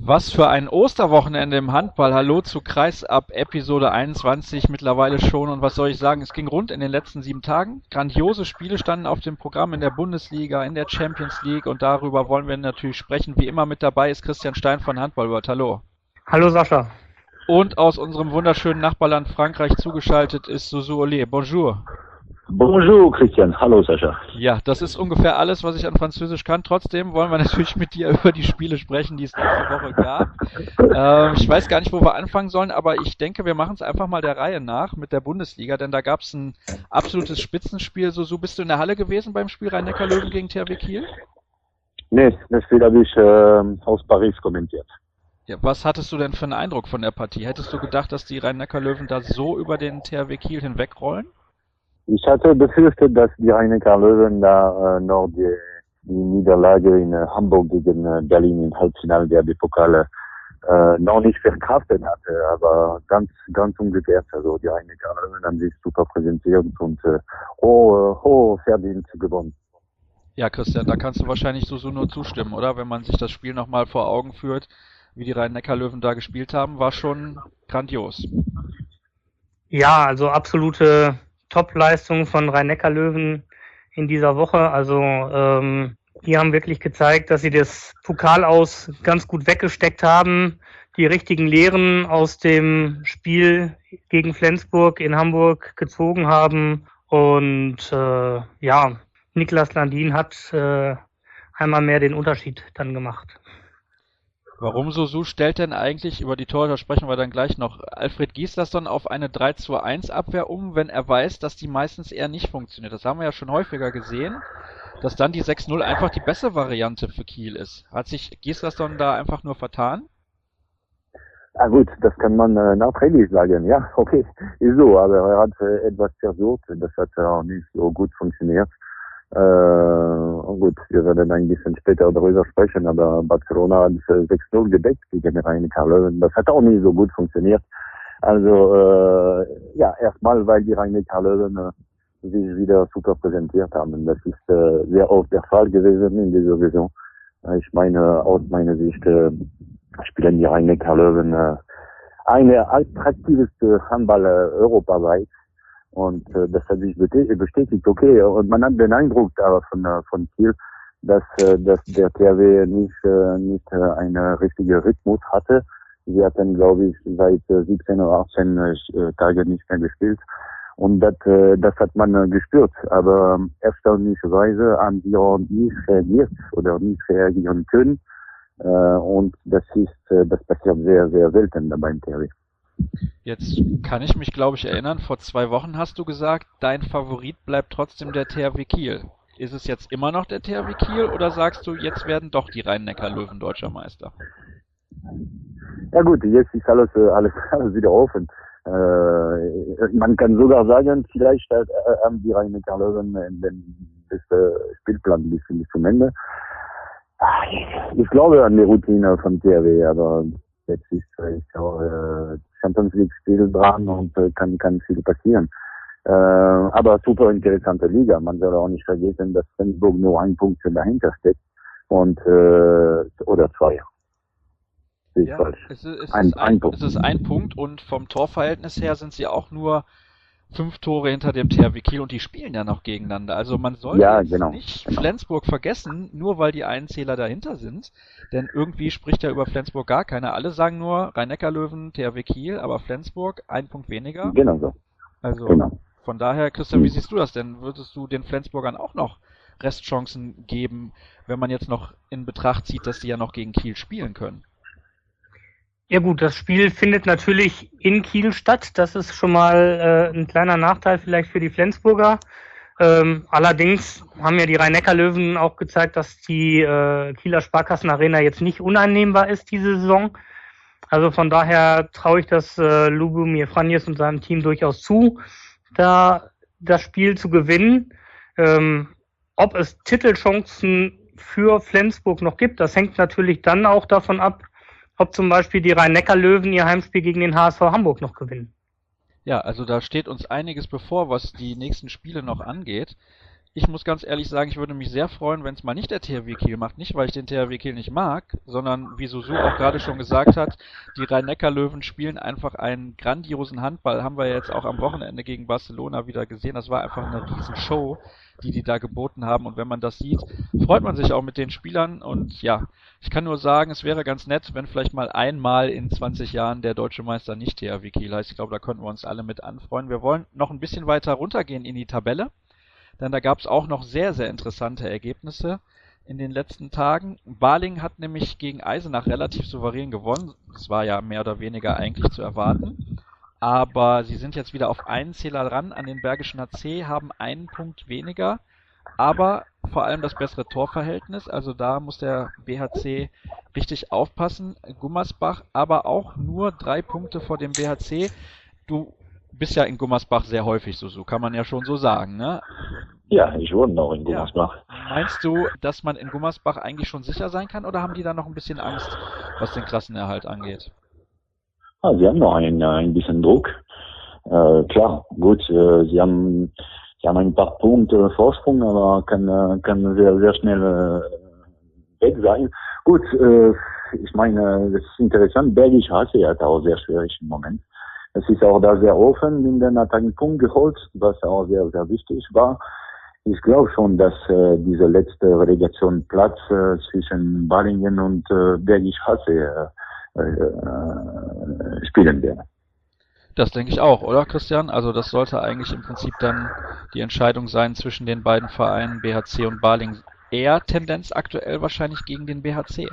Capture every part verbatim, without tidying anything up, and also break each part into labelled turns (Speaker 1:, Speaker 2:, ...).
Speaker 1: Was für ein Osterwochenende im Handball. Hallo zu Kreisab Episode einundzwanzig mittlerweile schon. Und was soll ich sagen, es ging rund in den letzten sieben Tagen. Grandiose Spiele standen auf dem Programm in der Bundesliga, in der Champions League. Und darüber wollen wir natürlich sprechen. Wie immer mit dabei ist Christian Stein von Handballworld. Hallo.
Speaker 2: Hallo Sascha.
Speaker 1: Und aus unserem wunderschönen Nachbarland Frankreich zugeschaltet ist Suzu Olé. Bonjour.
Speaker 3: Bonjour Christian, hallo Sascha.
Speaker 1: Ja, das ist ungefähr alles, was ich an Französisch kann. Trotzdem wollen wir natürlich mit dir über die Spiele sprechen, die es letzte Woche gab. Ähm, ich weiß gar nicht, wo wir anfangen sollen, aber ich denke, wir machen es einfach mal der Reihe nach mit der Bundesliga, denn da gab es ein absolutes Spitzenspiel. Suzu, bist du in der Halle gewesen beim Spiel Rhein-Neckar-Löwen gegen T H W Kiel?
Speaker 3: Nee, das Spiel habe ich äh, aus Paris kommentiert.
Speaker 1: Ja, was hattest du denn für einen Eindruck von der Partie? Hättest du gedacht, dass die Rhein-Neckar-Löwen da so über den T H W Kiel hinwegrollen?
Speaker 3: Ich hatte befürchtet, dass die Rhein-Neckar-Löwen da äh, noch die, die Niederlage in äh, Hamburg gegen äh, Berlin im Halbfinale der B-Pokale äh, noch nicht verkraftet hatte, aber ganz ganz umgekehrt. Also die Rhein-Neckar-Löwen haben sich super präsentiert und äh, hoch, hoch verdient gewonnen.
Speaker 1: Ja, Christian, da kannst du wahrscheinlich so nur zustimmen, oder? Wenn man sich das Spiel nochmal vor Augen führt, wie die Rhein-Neckar-Löwen da gespielt haben, war schon grandios.
Speaker 2: Ja, also absolute Top-Leistung von Rhein-Neckar-Löwen in dieser Woche. Also ähm, die haben wirklich gezeigt, dass sie das Pokal aus ganz gut weggesteckt haben, die richtigen Lehren aus dem Spiel gegen Flensburg in Hamburg gezogen haben. Und äh, ja, Niklas Landin hat äh, einmal mehr den Unterschied dann gemacht.
Speaker 1: Warum Suzu stellt denn eigentlich, über die Torhüter sprechen wir dann gleich noch, Alfred Gislason auf eine drei zu eins Abwehr um, wenn er weiß, dass die meistens eher nicht funktioniert? Das haben wir ja schon häufiger gesehen, dass dann die sechs null einfach die bessere Variante für Kiel ist. Hat sich Gislason da einfach nur vertan?
Speaker 3: Ah gut, das kann man äh, nachträglich sagen, ja, okay, ist so, aber er hat äh, etwas versucht, das hat auch nicht so gut funktioniert. Äh, gut, wir werden ein bisschen später darüber sprechen, aber Barcelona hat äh, sechs null gedeckt gegen Rhein-Neckar-Löwen. Das hat auch nicht so gut funktioniert. Also, äh, ja, erstmal, weil die Rhein-Neckar-Löwen äh, sich wieder super präsentiert haben. Das ist äh, sehr oft der Fall gewesen in dieser Saison. Äh, ich meine, aus meiner Sicht äh, spielen die Rhein-Neckar-Löwen äh, eine attraktivste Handball äh, europaweit. Und äh, das hat sich bestätigt, okay. Und man hat den Eindruck aber von äh, von Kiel, dass äh, dass der T H W nicht äh, nicht äh, einen richtigen Rhythmus hatte. Sie hatten, glaube ich, seit äh, siebzehn oder achtzehn äh, Tagen nicht mehr gespielt. Und das äh, das hat man äh, gespürt. Aber äh, erstaunlicherweise haben sie auch nicht reagiert oder nicht reagieren können. Äh, und das ist äh, das passiert sehr sehr selten beim T H W.
Speaker 1: Jetzt kann ich mich, glaube ich, erinnern, vor zwei Wochen hast du gesagt, dein Favorit bleibt trotzdem der T H W Kiel. Ist es jetzt immer noch der T H W Kiel oder sagst du, jetzt werden doch die Rhein-Neckar-Löwen deutscher Meister?
Speaker 3: Ja gut, jetzt ist alles alles, alles wieder offen. Äh, man kann sogar sagen, vielleicht äh, haben die Rhein-Neckar-Löwen den besten Spielplan bis, bis zum Ende. Ich glaube an die Routine vom T H W, aber jetzt ist, ist auch äh, Champions League Spiel dran und äh, kann kann viel passieren. Äh, aber super interessante Liga. Man soll auch nicht vergessen, dass Flensburg nur ein Punkt dahinter steckt und äh, oder zwei.
Speaker 1: Ja, es ist, es, ein, ist ein, ein es ist ein Punkt und vom Torverhältnis her sind sie auch nur fünf Tore hinter dem T H W Kiel und die spielen ja noch gegeneinander. Also man sollte
Speaker 3: ja,
Speaker 1: jetzt
Speaker 3: genau,
Speaker 1: nicht
Speaker 3: genau.
Speaker 1: Flensburg vergessen, nur weil die einen Zähler dahinter sind. Denn irgendwie spricht ja über Flensburg gar keiner. Alle sagen nur Rhein-Neckar-Löwen, T H W Kiel, aber Flensburg ein Punkt weniger.
Speaker 3: Genau so.
Speaker 1: Also
Speaker 3: genau.
Speaker 1: Von daher, Christian, wie siehst du das denn? Würdest du den Flensburgern auch noch Restchancen geben, wenn man jetzt noch in Betracht zieht, dass die ja noch gegen Kiel spielen können?
Speaker 2: Ja gut, das Spiel findet natürlich in Kiel statt. Das ist schon mal äh, ein kleiner Nachteil vielleicht für die Flensburger. Ähm, allerdings haben ja die Rhein-Neckar-Löwen auch gezeigt, dass die äh, Kieler Sparkassen-Arena jetzt nicht uneinnehmbar ist diese Saison. Also von daher traue ich das äh, Lubomir Franjes und seinem Team durchaus zu, da das Spiel zu gewinnen. Ähm, ob es Titelchancen für Flensburg noch gibt, das hängt natürlich dann auch davon ab, ob zum Beispiel die Rhein-Neckar-Löwen ihr Heimspiel gegen den H S V Hamburg noch gewinnen.
Speaker 1: Ja, also da steht uns einiges bevor, was die nächsten Spiele noch angeht. ich muss ganz ehrlich sagen, ich würde mich sehr freuen, wenn es mal nicht der T H W Kiel macht. Nicht, weil ich den T H W Kiel nicht mag, sondern wie Susu auch gerade schon gesagt hat, die Rhein-Neckar-Löwen spielen einfach einen grandiosen Handball. Haben wir jetzt auch am Wochenende gegen Barcelona wieder gesehen. Das war einfach eine riesen Show, die die da geboten haben. Und wenn man das sieht, freut man sich auch mit den Spielern. Und ja, ich kann nur sagen, es wäre ganz nett, wenn vielleicht mal einmal in zwanzig Jahren der deutsche Meister nicht T H W Kiel heißt. Ich glaube, da könnten wir uns alle mit anfreuen. Wir wollen noch ein bisschen weiter runtergehen in die Tabelle. Denn da gab es auch noch sehr, sehr interessante Ergebnisse in den letzten Tagen. Balingen hat nämlich gegen Eisenach relativ souverän gewonnen. Das war ja mehr oder weniger eigentlich zu erwarten. Aber sie sind jetzt wieder auf einen Zähler ran an den Bergischen H C, haben einen Punkt weniger. Aber vor allem das bessere Torverhältnis. Also da muss der B H C richtig aufpassen. Gummersbach aber auch nur drei Punkte vor dem B H C. Du bist ja in Gummersbach sehr häufig, so, so kann man ja schon so sagen, ne?
Speaker 3: Ja, ich wohne noch in Gummersbach.
Speaker 1: Ja. Meinst du, dass man in Gummersbach eigentlich schon sicher sein kann, oder haben die da noch ein bisschen Angst, was den Klassenerhalt angeht?
Speaker 3: Ah, sie haben noch ein, ein bisschen Druck. Äh, klar, gut, äh, sie haben, sie haben ein paar Punkte Vorsprung, aber kann, kann sehr, sehr schnell äh, weg sein. Gut, äh, ich meine, das ist interessant, Bergisch H C hat auch sehr schwierig im Moment. Es ist auch da sehr offen, in den hat einen Punkt geholt, was auch sehr, sehr wichtig war. Ich glaube schon, dass äh, diese letzte Relegation Platz äh, zwischen Balingen und äh, Bergisch H C äh, äh, spielen wird.
Speaker 1: Das denke ich auch, oder Christian? Also das sollte eigentlich im Prinzip dann die Entscheidung sein zwischen den beiden Vereinen B H C und Balingen. Eher Tendenz aktuell wahrscheinlich gegen den B H C.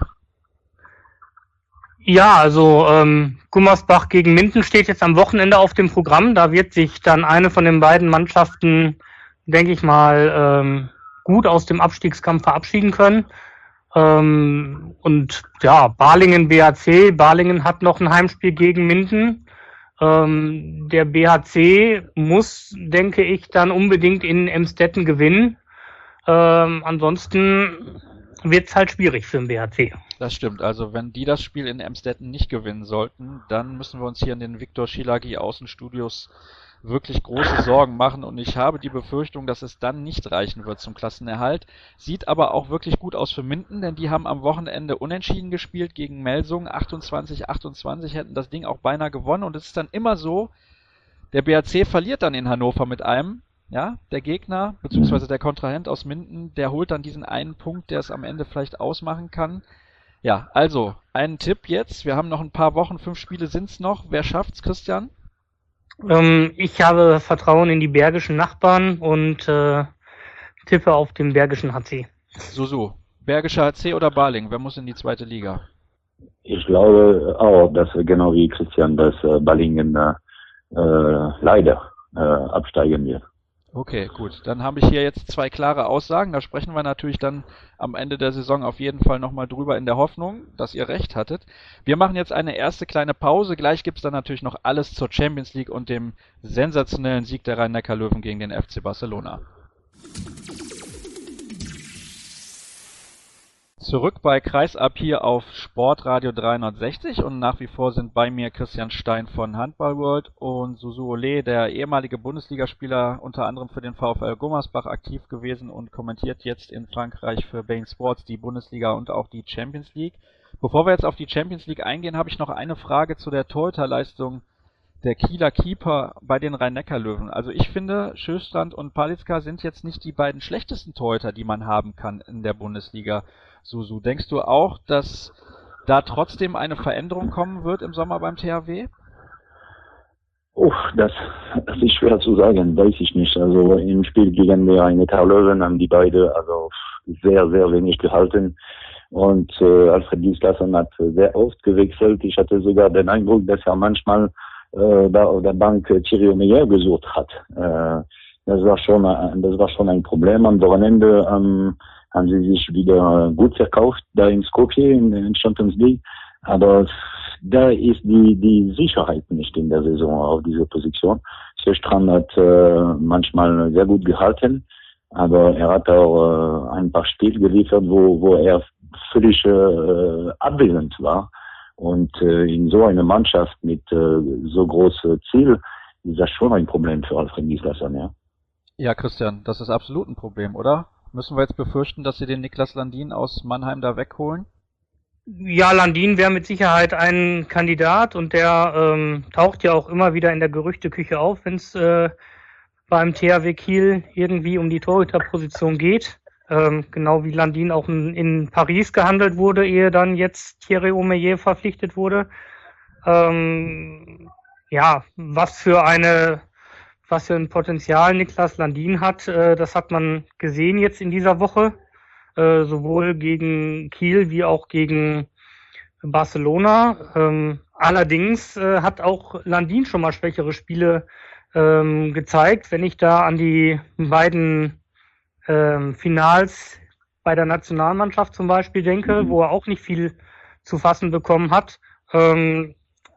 Speaker 2: Ja, also ähm, Gummersbach gegen Minden steht jetzt am Wochenende auf dem Programm. Da wird sich dann eine von den beiden Mannschaften, denke ich mal, ähm, gut aus dem Abstiegskampf verabschieden können. Ähm, und ja, Balingen B H C. Balingen hat noch ein Heimspiel gegen Minden. Ähm, der B H C muss, denke ich, dann unbedingt in Emstetten gewinnen. Ähm, ansonsten wird es halt schwierig für den B H C.
Speaker 1: Das stimmt, also wenn die das Spiel in Emstetten nicht gewinnen sollten, dann müssen wir uns hier in den Viktor Schilagi Außenstudios wirklich große Sorgen machen, und ich habe die Befürchtung, dass es dann nicht reichen wird zum Klassenerhalt. Sieht aber auch wirklich gut aus für Minden, denn die haben am Wochenende unentschieden gespielt gegen Melsungen, achtundzwanzig achtundzwanzig, hätten das Ding auch beinahe gewonnen, und es ist dann immer so, der B H C verliert dann in Hannover mit einem, ja, der Gegner, beziehungsweise der Kontrahent aus Minden, der holt dann diesen einen Punkt, der es am Ende vielleicht ausmachen kann. Ja, also, einen Tipp jetzt. Wir haben noch ein paar Wochen, fünf Spiele sind's noch. Wer schafft's, Christian?
Speaker 2: Ähm, ich habe Vertrauen in die bergischen Nachbarn und äh, tippe auf den Bergischen H C.
Speaker 1: So, so. Bergischer H C oder Balingen? Wer muss in die zweite Liga?
Speaker 3: Ich glaube auch, dass genau wie Christian, dass äh, Balingen äh, äh, leider äh, absteigen wird.
Speaker 1: Okay, gut. Dann habe ich hier jetzt zwei klare Aussagen. Da sprechen wir natürlich dann am Ende der Saison auf jeden Fall nochmal drüber, in der Hoffnung, dass ihr recht hattet. Wir machen jetzt eine erste kleine Pause. Gleich gibt's dann natürlich noch alles zur Champions League und dem sensationellen Sieg der Rhein-Neckar-Löwen gegen den F C Barcelona. Zurück bei Kreisab hier auf Sportradio dreihundertsechzig, und nach wie vor sind bei mir Christian Stein von Handball World und Susu Ole, der ehemalige Bundesligaspieler, unter anderem für den VfL Gummersbach aktiv gewesen und kommentiert jetzt in Frankreich für beIN Sports die Bundesliga und auch die Champions League. Bevor wir jetzt auf die Champions League eingehen, habe ich noch eine Frage zu der Torhüterleistung der Kieler Keeper bei den Rhein-Neckar-Löwen. Also ich finde, Schöstrand und Palitzka sind jetzt nicht die beiden schlechtesten Torhüter, die man haben kann in der Bundesliga. Susu, denkst du auch, dass da trotzdem eine Veränderung kommen wird im Sommer beim T H W?
Speaker 3: Uff, das, das ist schwer zu sagen, weiß ich nicht. Also im Spiel gegen die Rhein-Neckar-Löwen haben die beide also sehr, sehr wenig gehalten. Und äh, Alfred Gislason hat sehr oft gewechselt. Ich hatte sogar den Eindruck, dass er manchmal äh, da auf der Bank Thierry Omeyer gesucht hat. Äh, das war schon, das war schon ein Problem. Am Wochenende ähm, haben sie sich wieder gut verkauft, da in Skopje, in der Champions League. Aber da ist die, die Sicherheit nicht in der Saison auf dieser Position. Sjöstrand hat äh, manchmal sehr gut gehalten, aber er hat auch äh, ein paar Spiele geliefert, wo, wo er völlig äh, abwesend war. Und äh, in so einer Mannschaft mit äh, so großem Ziel ist das schon ein Problem für Alfred Gislason, ja.
Speaker 1: Ja, Christian, das ist absolut ein Problem, oder? Müssen wir jetzt befürchten, dass sie den Niklas Landin aus Mannheim da wegholen?
Speaker 2: Ja, Landin wäre mit Sicherheit ein Kandidat und der ähm, taucht ja auch immer wieder in der Gerüchteküche auf, wenn es äh, beim T H W Kiel irgendwie um die Torhüterposition geht. Ähm, genau wie Landin auch in, in Paris gehandelt wurde, ehe dann jetzt Thierry Omeyer verpflichtet wurde. Ähm, ja, was für eine, was für ein Potenzial Niklas Landin hat, äh, das hat man gesehen jetzt in dieser Woche, äh, sowohl gegen Kiel wie auch gegen Barcelona. Ähm, allerdings äh, hat auch Landin schon mal schwächere Spiele ähm, gezeigt. Wenn ich da an die beiden ähm, Finals bei der Nationalmannschaft zum Beispiel denke, mhm. wo er auch nicht viel zu fassen bekommen hat. Ähm,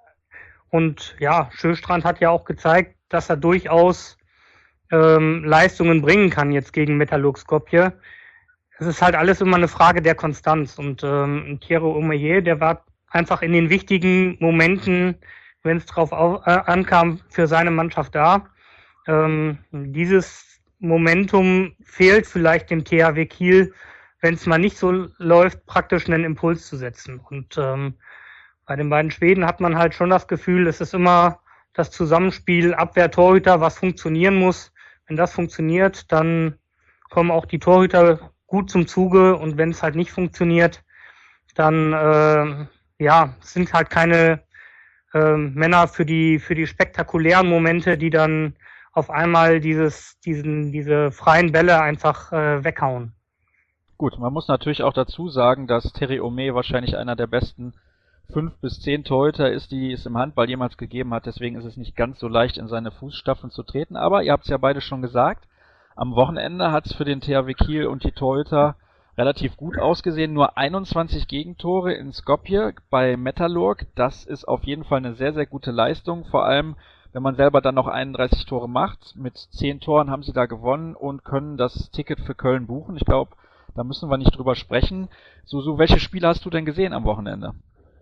Speaker 2: und ja, Sjöstrand hat ja auch gezeigt, dass er durchaus ähm, Leistungen bringen kann jetzt gegen Metalurg Skopje. Es ist halt alles immer eine Frage der Konstanz. Und ähm, Thierry Omeyer, der war einfach in den wichtigen Momenten, wenn es drauf auf, äh, ankam, für seine Mannschaft da. Ähm, dieses Momentum fehlt vielleicht dem T H W Kiel, wenn es mal nicht so läuft, praktisch einen Impuls zu setzen. Und ähm, bei den beiden Schweden hat man halt schon das Gefühl, es ist immer das Zusammenspiel Abwehr-Torhüter, was funktionieren muss. Wenn das funktioniert, dann kommen auch die Torhüter gut zum Zuge, und wenn es halt nicht funktioniert, dann äh, ja, sind halt keine äh, Männer für die für die spektakulären Momente, die dann auf einmal dieses diesen diese freien Bälle einfach äh, weghauen.
Speaker 1: Gut, man muss natürlich auch dazu sagen, dass Thierry Omeyer wahrscheinlich einer der besten fünf bis zehn Torhüter ist, die es im Handball jemals gegeben hat. Deswegen ist es nicht ganz so leicht, in seine Fußstapfen zu treten. Aber ihr habt es ja beide schon gesagt, am Wochenende hat es für den T H W Kiel und die Torhüter relativ gut ausgesehen. Nur einundzwanzig Gegentore in Skopje bei Metalurg. Das ist auf jeden Fall eine sehr, sehr gute Leistung. Vor allem, wenn man selber dann noch einunddreißig Tore macht. Mit zehn Toren haben sie da gewonnen und können das Ticket für Köln buchen. Ich glaube, da müssen wir nicht drüber sprechen. So, so, welche Spiele hast du denn gesehen am Wochenende?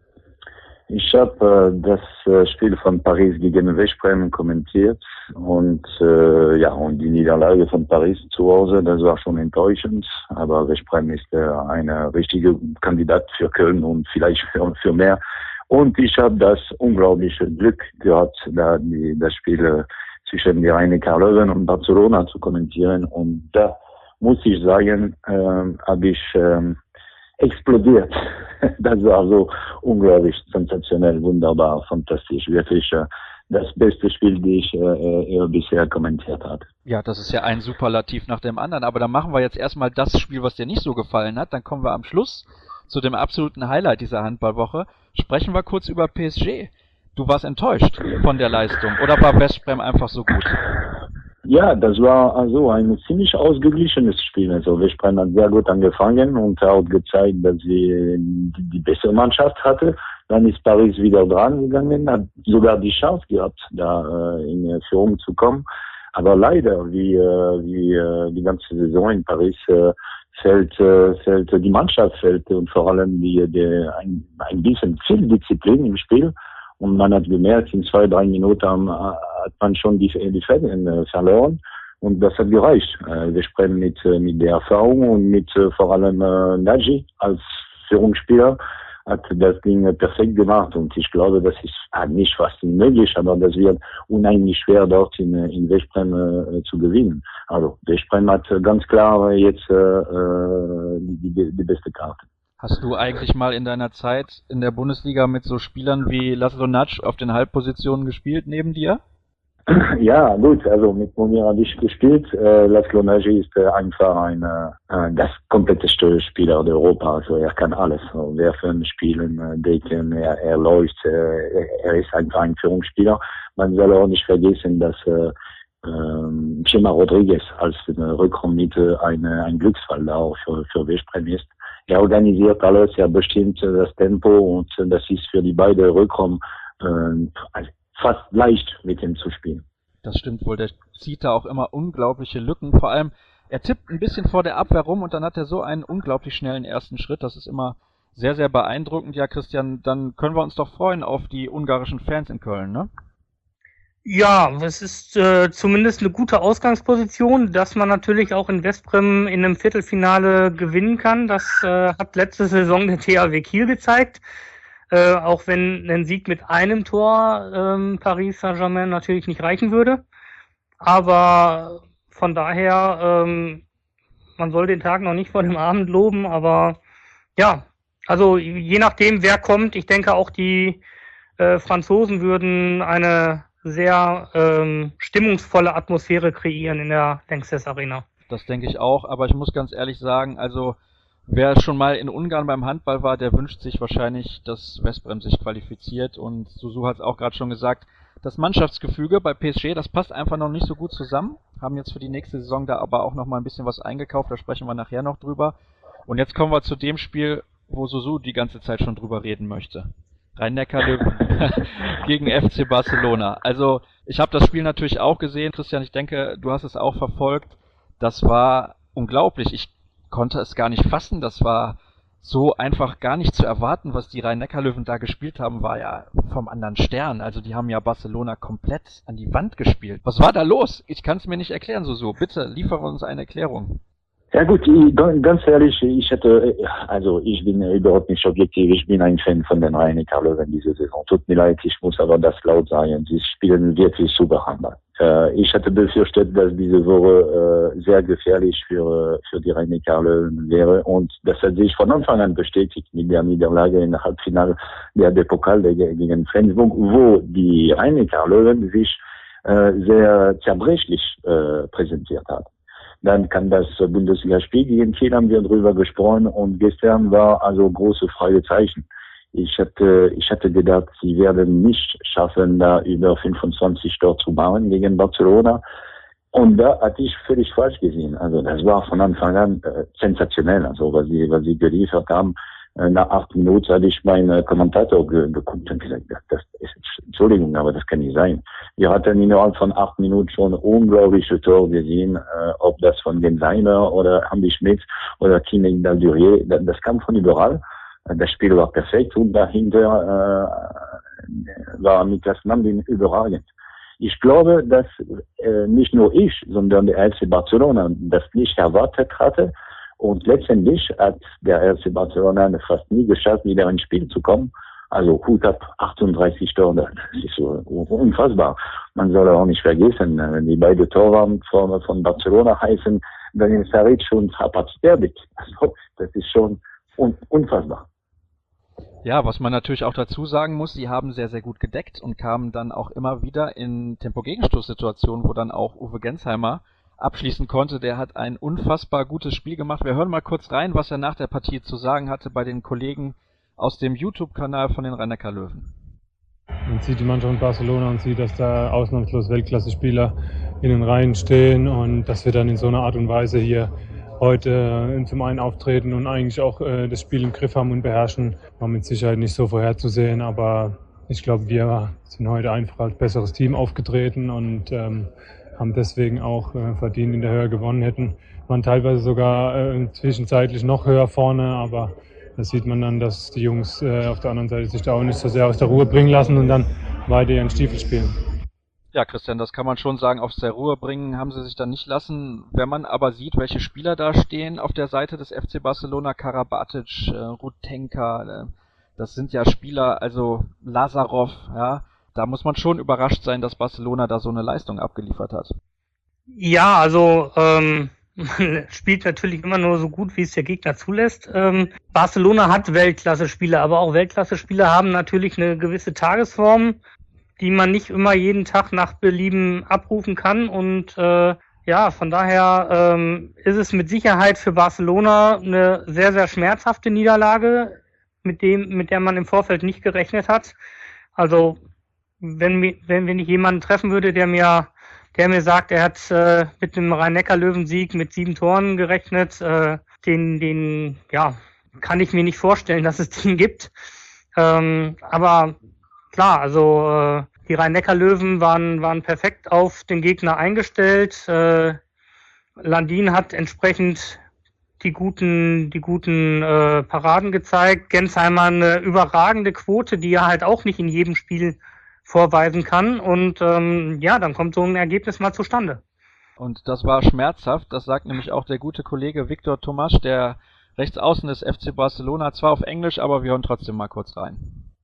Speaker 3: Ich habe äh, das äh, Spiel von Paris gegen Veszprém kommentiert und äh, ja, und die Niederlage von Paris zu Hause, das war schon enttäuschend, aber Veszprém ist äh, eine richtige Kandidat für Köln und vielleicht für, für mehr. Und ich habe das unglaubliche Glück gehabt, da die, das Spiel äh, zwischen die Rhein-Neckar Löwen und Barcelona zu kommentieren, und da muss ich sagen, äh, habe ich äh, explodiert. Das war so unglaublich sensationell, wunderbar, fantastisch, wirklich äh, das beste Spiel, das ich äh, äh, bisher kommentiert habe.
Speaker 1: Ja, das ist ja ein Superlativ nach dem anderen, aber dann machen wir jetzt erstmal das Spiel, was dir nicht so gefallen hat, dann kommen wir am Schluss zu dem absoluten Highlight dieser Handballwoche. Sprechen wir kurz über P S G. Du warst enttäuscht von der Leistung, oder war Veszprém einfach so gut?
Speaker 3: Ja, das war also ein ziemlich ausgeglichenes Spiel. Also Veszprém hat sehr gut angefangen und hat gezeigt, dass sie die, die bessere Mannschaft hatte. Dann ist Paris wieder dran gegangen, hat sogar die Chance gehabt, da äh, in Führung zu kommen. Aber leider, wie, äh, wie äh, die ganze Saison in Paris, äh, fällt, äh, fällt die Mannschaft fällt und vor allem die, die, ein, ein bisschen viel Disziplin im Spiel. Und man hat gemerkt, in zwei, drei Minuten ähm, hat man schon die, die Fäden äh, verloren. Und das hat gereicht. Äh, wir sprechen mit, äh, mit der Erfahrung und mit äh, vor allem äh, Nagy als Führungsspieler hat das Ding äh, perfekt gemacht. Und ich glaube, das ist äh, nicht fast unmöglich, aber das wird unheimlich schwer, dort in, in Veszprém äh, zu gewinnen. Also Veszprém hat äh, ganz klar äh, jetzt äh, äh, die, die, die beste Karte.
Speaker 1: Hast du eigentlich mal in deiner Zeit in der Bundesliga mit so Spielern wie Laszlo Natsch auf den Halbpositionen gespielt neben dir?
Speaker 3: Ja, gut, also mit Momir habe ich gespielt. Äh, Laszlo Nagy ist äh, einfach ein äh, das kompletteste Spieler der Europa. Also er kann alles, so werfen, spielen, äh, decken, er, er läuft, äh, er ist einfach ein Führungsspieler. Man soll auch nicht vergessen, dass äh, äh, Chema Rodriguez als eine Rückraummitte eine, ein Glücksfall da auch für, für Veszprém ist. Er organisiert alles, er bestimmt äh, das Tempo, und äh, das ist für die beiden Rückraum äh, fast leicht, mit ihm zu spielen.
Speaker 1: Das stimmt wohl, der zieht da auch immer unglaubliche Lücken. Vor allem, er tippt ein bisschen vor der Abwehr rum und dann hat er so einen unglaublich schnellen ersten Schritt. Das ist immer sehr, sehr beeindruckend. Ja, Christian, dann können wir uns doch freuen auf die ungarischen Fans in Köln, ne?
Speaker 2: Ja, es ist äh, zumindest eine gute Ausgangsposition, dass man natürlich auch in Westbrem in einem Viertelfinale gewinnen kann. Das äh, hat letzte Saison der T H W Kiel gezeigt. Äh, auch wenn ein Sieg mit einem Tor ähm, Paris Saint-Germain natürlich nicht reichen würde. Aber von daher, ähm, man soll den Tag noch nicht vor dem Abend loben, aber ja, also je nachdem, wer kommt, ich denke auch die äh, Franzosen würden eine sehr ähm, stimmungsvolle Atmosphäre kreieren in der Lanxess Arena.
Speaker 1: Das denke ich auch, aber ich muss ganz ehrlich sagen, also wer schon mal in Ungarn beim Handball war, der wünscht sich wahrscheinlich, dass Westbrem sich qualifiziert, und Susu hat es auch gerade schon gesagt, das Mannschaftsgefüge bei P S G, das passt einfach noch nicht so gut zusammen, haben jetzt für die nächste Saison da aber auch noch mal ein bisschen was eingekauft, da sprechen wir nachher noch drüber. Und jetzt kommen wir zu dem Spiel, wo Susu die ganze Zeit schon drüber reden möchte. Rhein-Neckar-Löwen gegen F C Barcelona. Also ich habe das Spiel natürlich auch gesehen. Christian, ich denke, du hast es auch verfolgt. Das war unglaublich. Ich konnte es gar nicht fassen. Das war so einfach gar nicht zu erwarten, was die Rhein-Neckar-Löwen da gespielt haben, war ja vom anderen Stern. Also die haben ja Barcelona komplett an die Wand gespielt. Was war da los? Ich kann es mir nicht erklären, Susu. Bitte, liefere uns eine Erklärung.
Speaker 3: Ja gut, ich, ganz ehrlich, ich hätte, also ich bin überhaupt nicht objektiv, ich bin ein Fan von den Rhein-Neckar-Löwen diese Saison. Tut mir leid, ich muss aber das laut sagen, sie spielen wirklich super Handball. Äh, ich hatte befürchtet, dass diese Woche äh, sehr gefährlich für für die Rhein-Neckar-Löwen wäre, und das hat sich von Anfang an bestätigt mit der Niederlage in der Halbfinale der, der Pokal gegen Flensburg, wo die Rhein-Neckar-Löwen sich äh, sehr zerbrechlich äh, präsentiert haben. Dann kann das Bundesligaspiel gegen Kiel, haben wir drüber gesprochen, und gestern war also große Fragezeichen. Ich hatte, ich hatte gedacht, sie werden nicht schaffen, da über fünfundzwanzig Tore zu machen gegen Barcelona. Und da hatte ich völlig falsch gesehen. Also das war von Anfang an äh, sensationell, also was sie, was sie geliefert haben. Nach acht Minuten hatte ich meinen Kommentator ge geguckt und gesagt, das ist, Entschuldigung, aber das kann nicht sein. Wir hatten innerhalb von acht Minuten schon unglaubliche Tore gesehen, äh, ob das von den Seiner oder Andy Schmidt oder Kinek Daldurier, das, das kam von überall. Das Spiel war perfekt, und dahinter äh, war Niklas Landin überragend. Ich glaube, dass äh, nicht nur ich, sondern der F C Barcelona das nicht erwartet hatte. Und letztendlich hat der F C Barcelona fast nie geschafft, wieder ins Spiel zu kommen. Also Hut ab, achtunddreißig Tore, das ist so unfassbar. Man soll auch nicht vergessen, die beiden Tore von, von Barcelona heißen Daniel Saric und Hapat Sterbic. Also das ist schon un unfassbar.
Speaker 1: Ja, was man natürlich auch dazu sagen muss, sie haben sehr, sehr gut gedeckt und kamen dann auch immer wieder in Tempo-Gegenstoß-Situationen, wo dann auch Uwe Gensheimer abschließen konnte. Der hat ein unfassbar gutes Spiel gemacht. Wir hören mal kurz rein, was er nach der Partie zu sagen hatte bei den Kollegen aus dem YouTube-Kanal von den Rhein-Neckar-Löwen.
Speaker 4: Man sieht die Mannschaft von Barcelona und sieht, dass da ausnahmslos Weltklasse-Spieler in den Reihen stehen, und dass wir dann in so einer Art und Weise hier heute zum einen auftreten und eigentlich auch äh, das Spiel im Griff haben und beherrschen, war mit Sicherheit nicht so vorherzusehen, aber ich glaube, wir sind heute einfach als besseres Team aufgetreten und ähm, haben deswegen auch äh, verdient in der Höhe gewonnen, hätten waren teilweise sogar äh, zwischenzeitlich noch höher vorne, aber da sieht man dann, dass die Jungs äh, auf der anderen Seite sich da auch nicht so sehr aus der Ruhe bringen lassen und dann weiter ihren Stiefel spielen.
Speaker 1: Ja, Christian, das kann man schon sagen, aus der Ruhe bringen haben sie sich dann nicht lassen. Wenn man aber sieht, welche Spieler da stehen auf der Seite des F C Barcelona, Karabatic, äh, Rutenka, äh, das sind ja Spieler, also Lazarov, ja, da muss man schon überrascht sein, dass Barcelona da so eine Leistung abgeliefert hat.
Speaker 2: Ja, also ähm, man spielt natürlich immer nur so gut, wie es der Gegner zulässt. Ähm, Barcelona hat Weltklasse-Spieler, aber auch Weltklasse-Spieler haben natürlich eine gewisse Tagesform, die man nicht immer jeden Tag nach Belieben abrufen kann. Und äh, ja, von daher ähm, ist es mit Sicherheit für Barcelona eine sehr, sehr schmerzhafte Niederlage, mit dem, mit der man im Vorfeld nicht gerechnet hat. Also wenn, wenn, wenn ich jemanden treffen würde, der mir, der mir sagt, er hat äh, mit dem Rhein-Neckar-Löwen-Sieg mit sieben Toren gerechnet, äh, den, den, ja, kann ich mir nicht vorstellen, dass es den gibt. Ähm, aber klar, also äh, die Rhein-Neckar-Löwen waren, waren perfekt auf den Gegner eingestellt. Äh, Landin hat entsprechend die guten, die guten äh, Paraden gezeigt. Gensheimer eine überragende Quote, die er halt auch nicht in jedem Spiel vorweisen kann. Und ähm, ja, dann kommt so ein Ergebnis mal zustande.
Speaker 1: Und das war schmerzhaft, das sagt nämlich auch der gute Kollege Victor Tomasch, der Rechtsaußen des F C Barcelona, zwar auf Englisch, aber wir hören trotzdem mal kurz rein.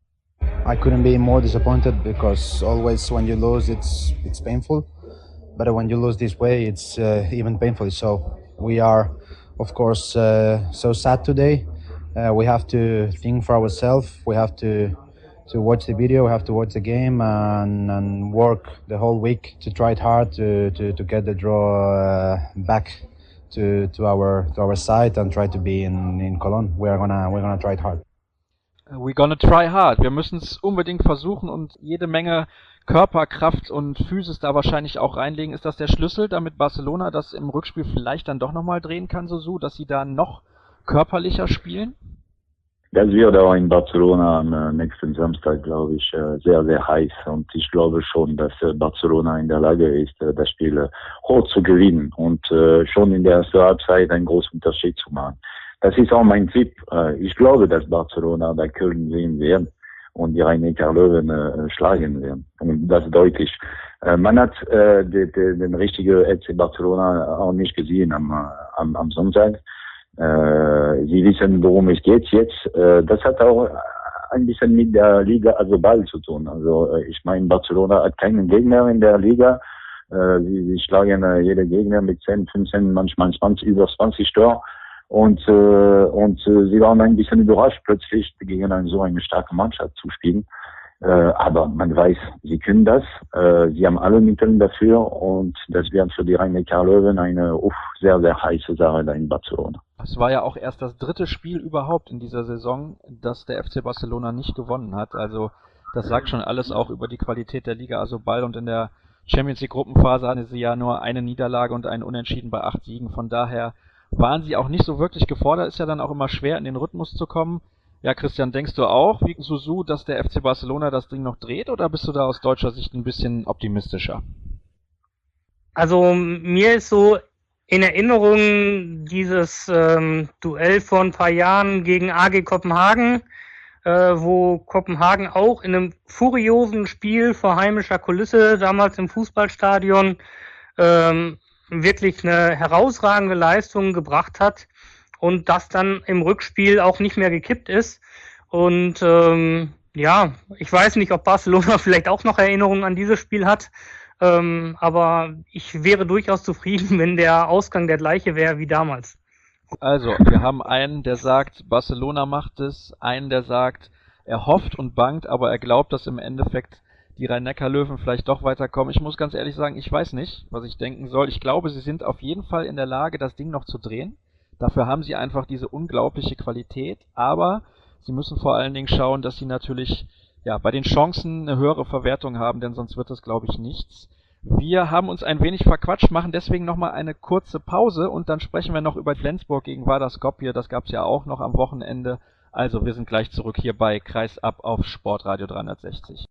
Speaker 5: I couldn't be more disappointed because always when you lose it's it's painful, but when you lose this way it's uh, even painful. So we are of course uh, so sad today. Uh, we have to think for ourselves. We have to to watch the video. We have to watch the game and, and work the whole week to try it hard to to, to get the draw uh, back to to our to our side and try to be in in Cologne. We're gonna we're gonna try it hard.
Speaker 1: We're gonna try hard. Wir müssen es unbedingt versuchen und jede Menge Körperkraft und Physis da wahrscheinlich auch reinlegen. Ist das der Schlüssel, damit Barcelona das im Rückspiel vielleicht dann doch nochmal drehen kann, so dass sie da noch körperlicher spielen?
Speaker 3: Das wird auch in Barcelona am äh, nächsten Samstag, glaube ich, äh, sehr, sehr heiß. Und ich glaube schon, dass äh, Barcelona in der Lage ist, äh, das Spiel äh, hoch zu gewinnen und äh, schon in der ersten Halbzeit einen großen Unterschied zu machen. Das ist auch mein Tipp. Äh, ich glaube, dass Barcelona bei Köln sehen wird und die Rhein-Neckar-Löwen äh, schlagen werden. Und das ist deutlich. Äh, man hat äh, de, de, den richtigen F C Barcelona auch nicht gesehen am, am, am Sonntag. Äh, sie wissen, worum es geht jetzt. Äh, das hat auch ein bisschen mit der Liga Asobal zu tun. Also äh, ich meine, Barcelona hat keinen Gegner in der Liga. Äh, sie, sie schlagen äh, jede Gegner mit zehn, fünfzehn, manchmal zwanzig, über zwanzig Tor. Und, äh, und äh, sie waren ein bisschen überrascht, plötzlich gegen eine, so eine starke Mannschaft zu spielen. Äh, aber man weiß, sie können das. Äh, sie haben alle Mittel dafür und das wird für die Rhein-Neckar-Löwen eine uff, sehr, sehr heiße Sache da in Barcelona.
Speaker 1: Es war ja auch erst das dritte Spiel überhaupt in dieser Saison, das der F C Barcelona nicht gewonnen hat. Also das sagt schon alles auch über die Qualität der Liga Asobal. Und in der Champions League Gruppenphase hatten sie ja nur eine Niederlage und einen Unentschieden bei acht Siegen. Von daher waren sie auch nicht so wirklich gefordert. Ist ja dann auch immer schwer, in den Rhythmus zu kommen. Ja, Christian, denkst du auch, wie Susu, dass der F C Barcelona das Ding noch dreht, oder bist du da aus deutscher Sicht ein bisschen optimistischer?
Speaker 2: Also mir ist so in Erinnerung dieses ähm, Duell vor ein paar Jahren gegen A G Kopenhagen, äh, wo Kopenhagen auch in einem furiosen Spiel vor heimischer Kulisse, damals im Fußballstadion, ähm, wirklich eine herausragende Leistung gebracht hat und das dann im Rückspiel auch nicht mehr gekippt ist. Und ähm, ja, ich weiß nicht, ob Barcelona vielleicht auch noch Erinnerungen an dieses Spiel hat, ähm, aber ich wäre durchaus zufrieden, wenn der Ausgang der gleiche wäre wie damals.
Speaker 1: Also, wir haben einen, der sagt, Barcelona macht es, einen, der sagt, er hofft und bangt, aber er glaubt, dass im Endeffekt die Rhein-Neckar-Löwen vielleicht doch weiterkommen. Ich muss ganz ehrlich sagen, ich weiß nicht, was ich denken soll. Ich glaube, sie sind auf jeden Fall in der Lage, das Ding noch zu drehen. Dafür haben sie einfach diese unglaubliche Qualität, aber sie müssen vor allen Dingen schauen, dass sie natürlich ja bei den Chancen eine höhere Verwertung haben, denn sonst wird das, glaube ich, nichts. Wir haben uns ein wenig verquatscht, machen deswegen nochmal eine kurze Pause und dann sprechen wir noch über Flensburg gegen Vardar Skopje. Das gab es ja auch noch am Wochenende. Also, wir sind gleich zurück hier bei Kreisab auf Sportradio dreihundertsechzig.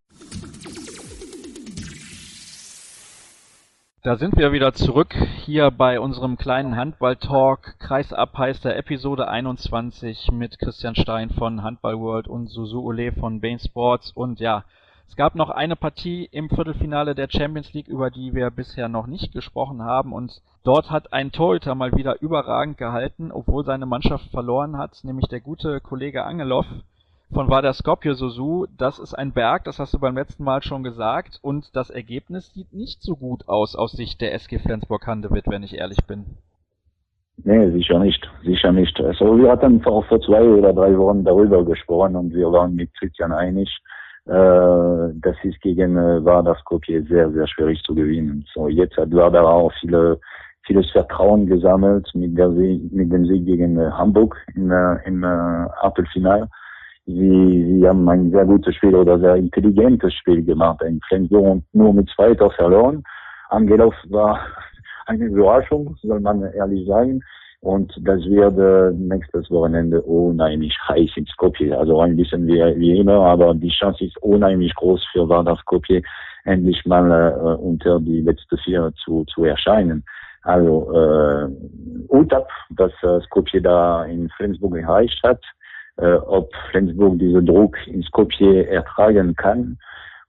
Speaker 1: Da sind wir wieder zurück hier bei unserem kleinen Handball-Talk. Kreisab heißt der Episode einundzwanzig mit Christian Stein von Handball World und Susu Ole von Bain Sports. Und ja, es gab noch eine Partie im Viertelfinale der Champions League, über die wir bisher noch nicht gesprochen haben. Und dort hat ein Torhüter mal wieder überragend gehalten, obwohl seine Mannschaft verloren hat, nämlich der gute Kollege Angelov von Vardar Skopje. Susu, das ist ein Berg, das hast du beim letzten Mal schon gesagt, und das Ergebnis sieht nicht so gut aus aus Sicht der S G Flensburg-Handewitt, wenn ich ehrlich bin.
Speaker 3: Nee, sicher nicht, sicher nicht. Also wir hatten vor, vor zwei oder drei Wochen darüber gesprochen und wir waren mit Christian einig, äh, das ist gegen äh, Vardar Skopje sehr, sehr schwierig zu gewinnen. So, jetzt hat Vardar auch viele, vieles Vertrauen gesammelt mit, der Sieg, mit dem Sieg gegen äh, Hamburg im, äh, im äh, Achtelfinale. Sie, sie haben ein sehr gutes Spiel oder sehr intelligentes Spiel gemacht. In Flensburg nur mit zwei Tor verloren. Angelov war eine Überraschung, soll man ehrlich sagen. Und das wird äh, nächstes Wochenende unheimlich heiß in Skopje. Also ein bisschen wie, wie immer, aber die Chance ist unheimlich groß für Vardar Skopje, endlich mal äh, unter die letzte vier zu, zu erscheinen. Also äh, und ab, was äh, Skopje da in Flensburg erreicht hat, äh, ob Flensburg diesen Druck in Skopje ertragen kann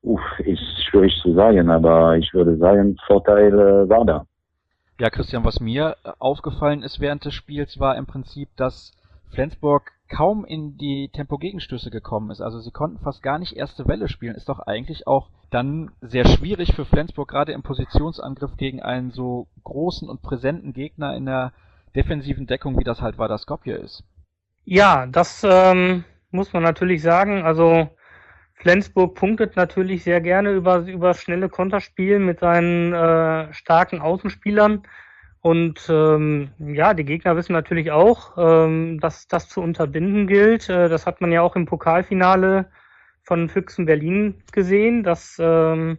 Speaker 3: Uff, ist schwierig zu sagen, aber ich würde sagen, Vorteil äh, war da.
Speaker 1: Ja, Christian, was mir aufgefallen ist während des Spiels, war im Prinzip, dass Flensburg kaum in die Tempo-Gegenstöße gekommen ist. Also sie konnten fast gar nicht erste Welle spielen. Ist doch eigentlich auch dann sehr schwierig für Flensburg, gerade im Positionsangriff gegen einen so großen und präsenten Gegner in der defensiven Deckung, wie das halt Vardar Skopje ist.
Speaker 2: Ja, das ähm, muss man natürlich sagen. Also Flensburg punktet natürlich sehr gerne über, über schnelle Konterspiel mit seinen äh, starken Außenspielern. Und ähm, ja, die Gegner wissen natürlich auch, ähm, dass das zu unterbinden gilt. Äh, das hat man ja auch im Pokalfinale von Füchsen Berlin gesehen, dass ähm,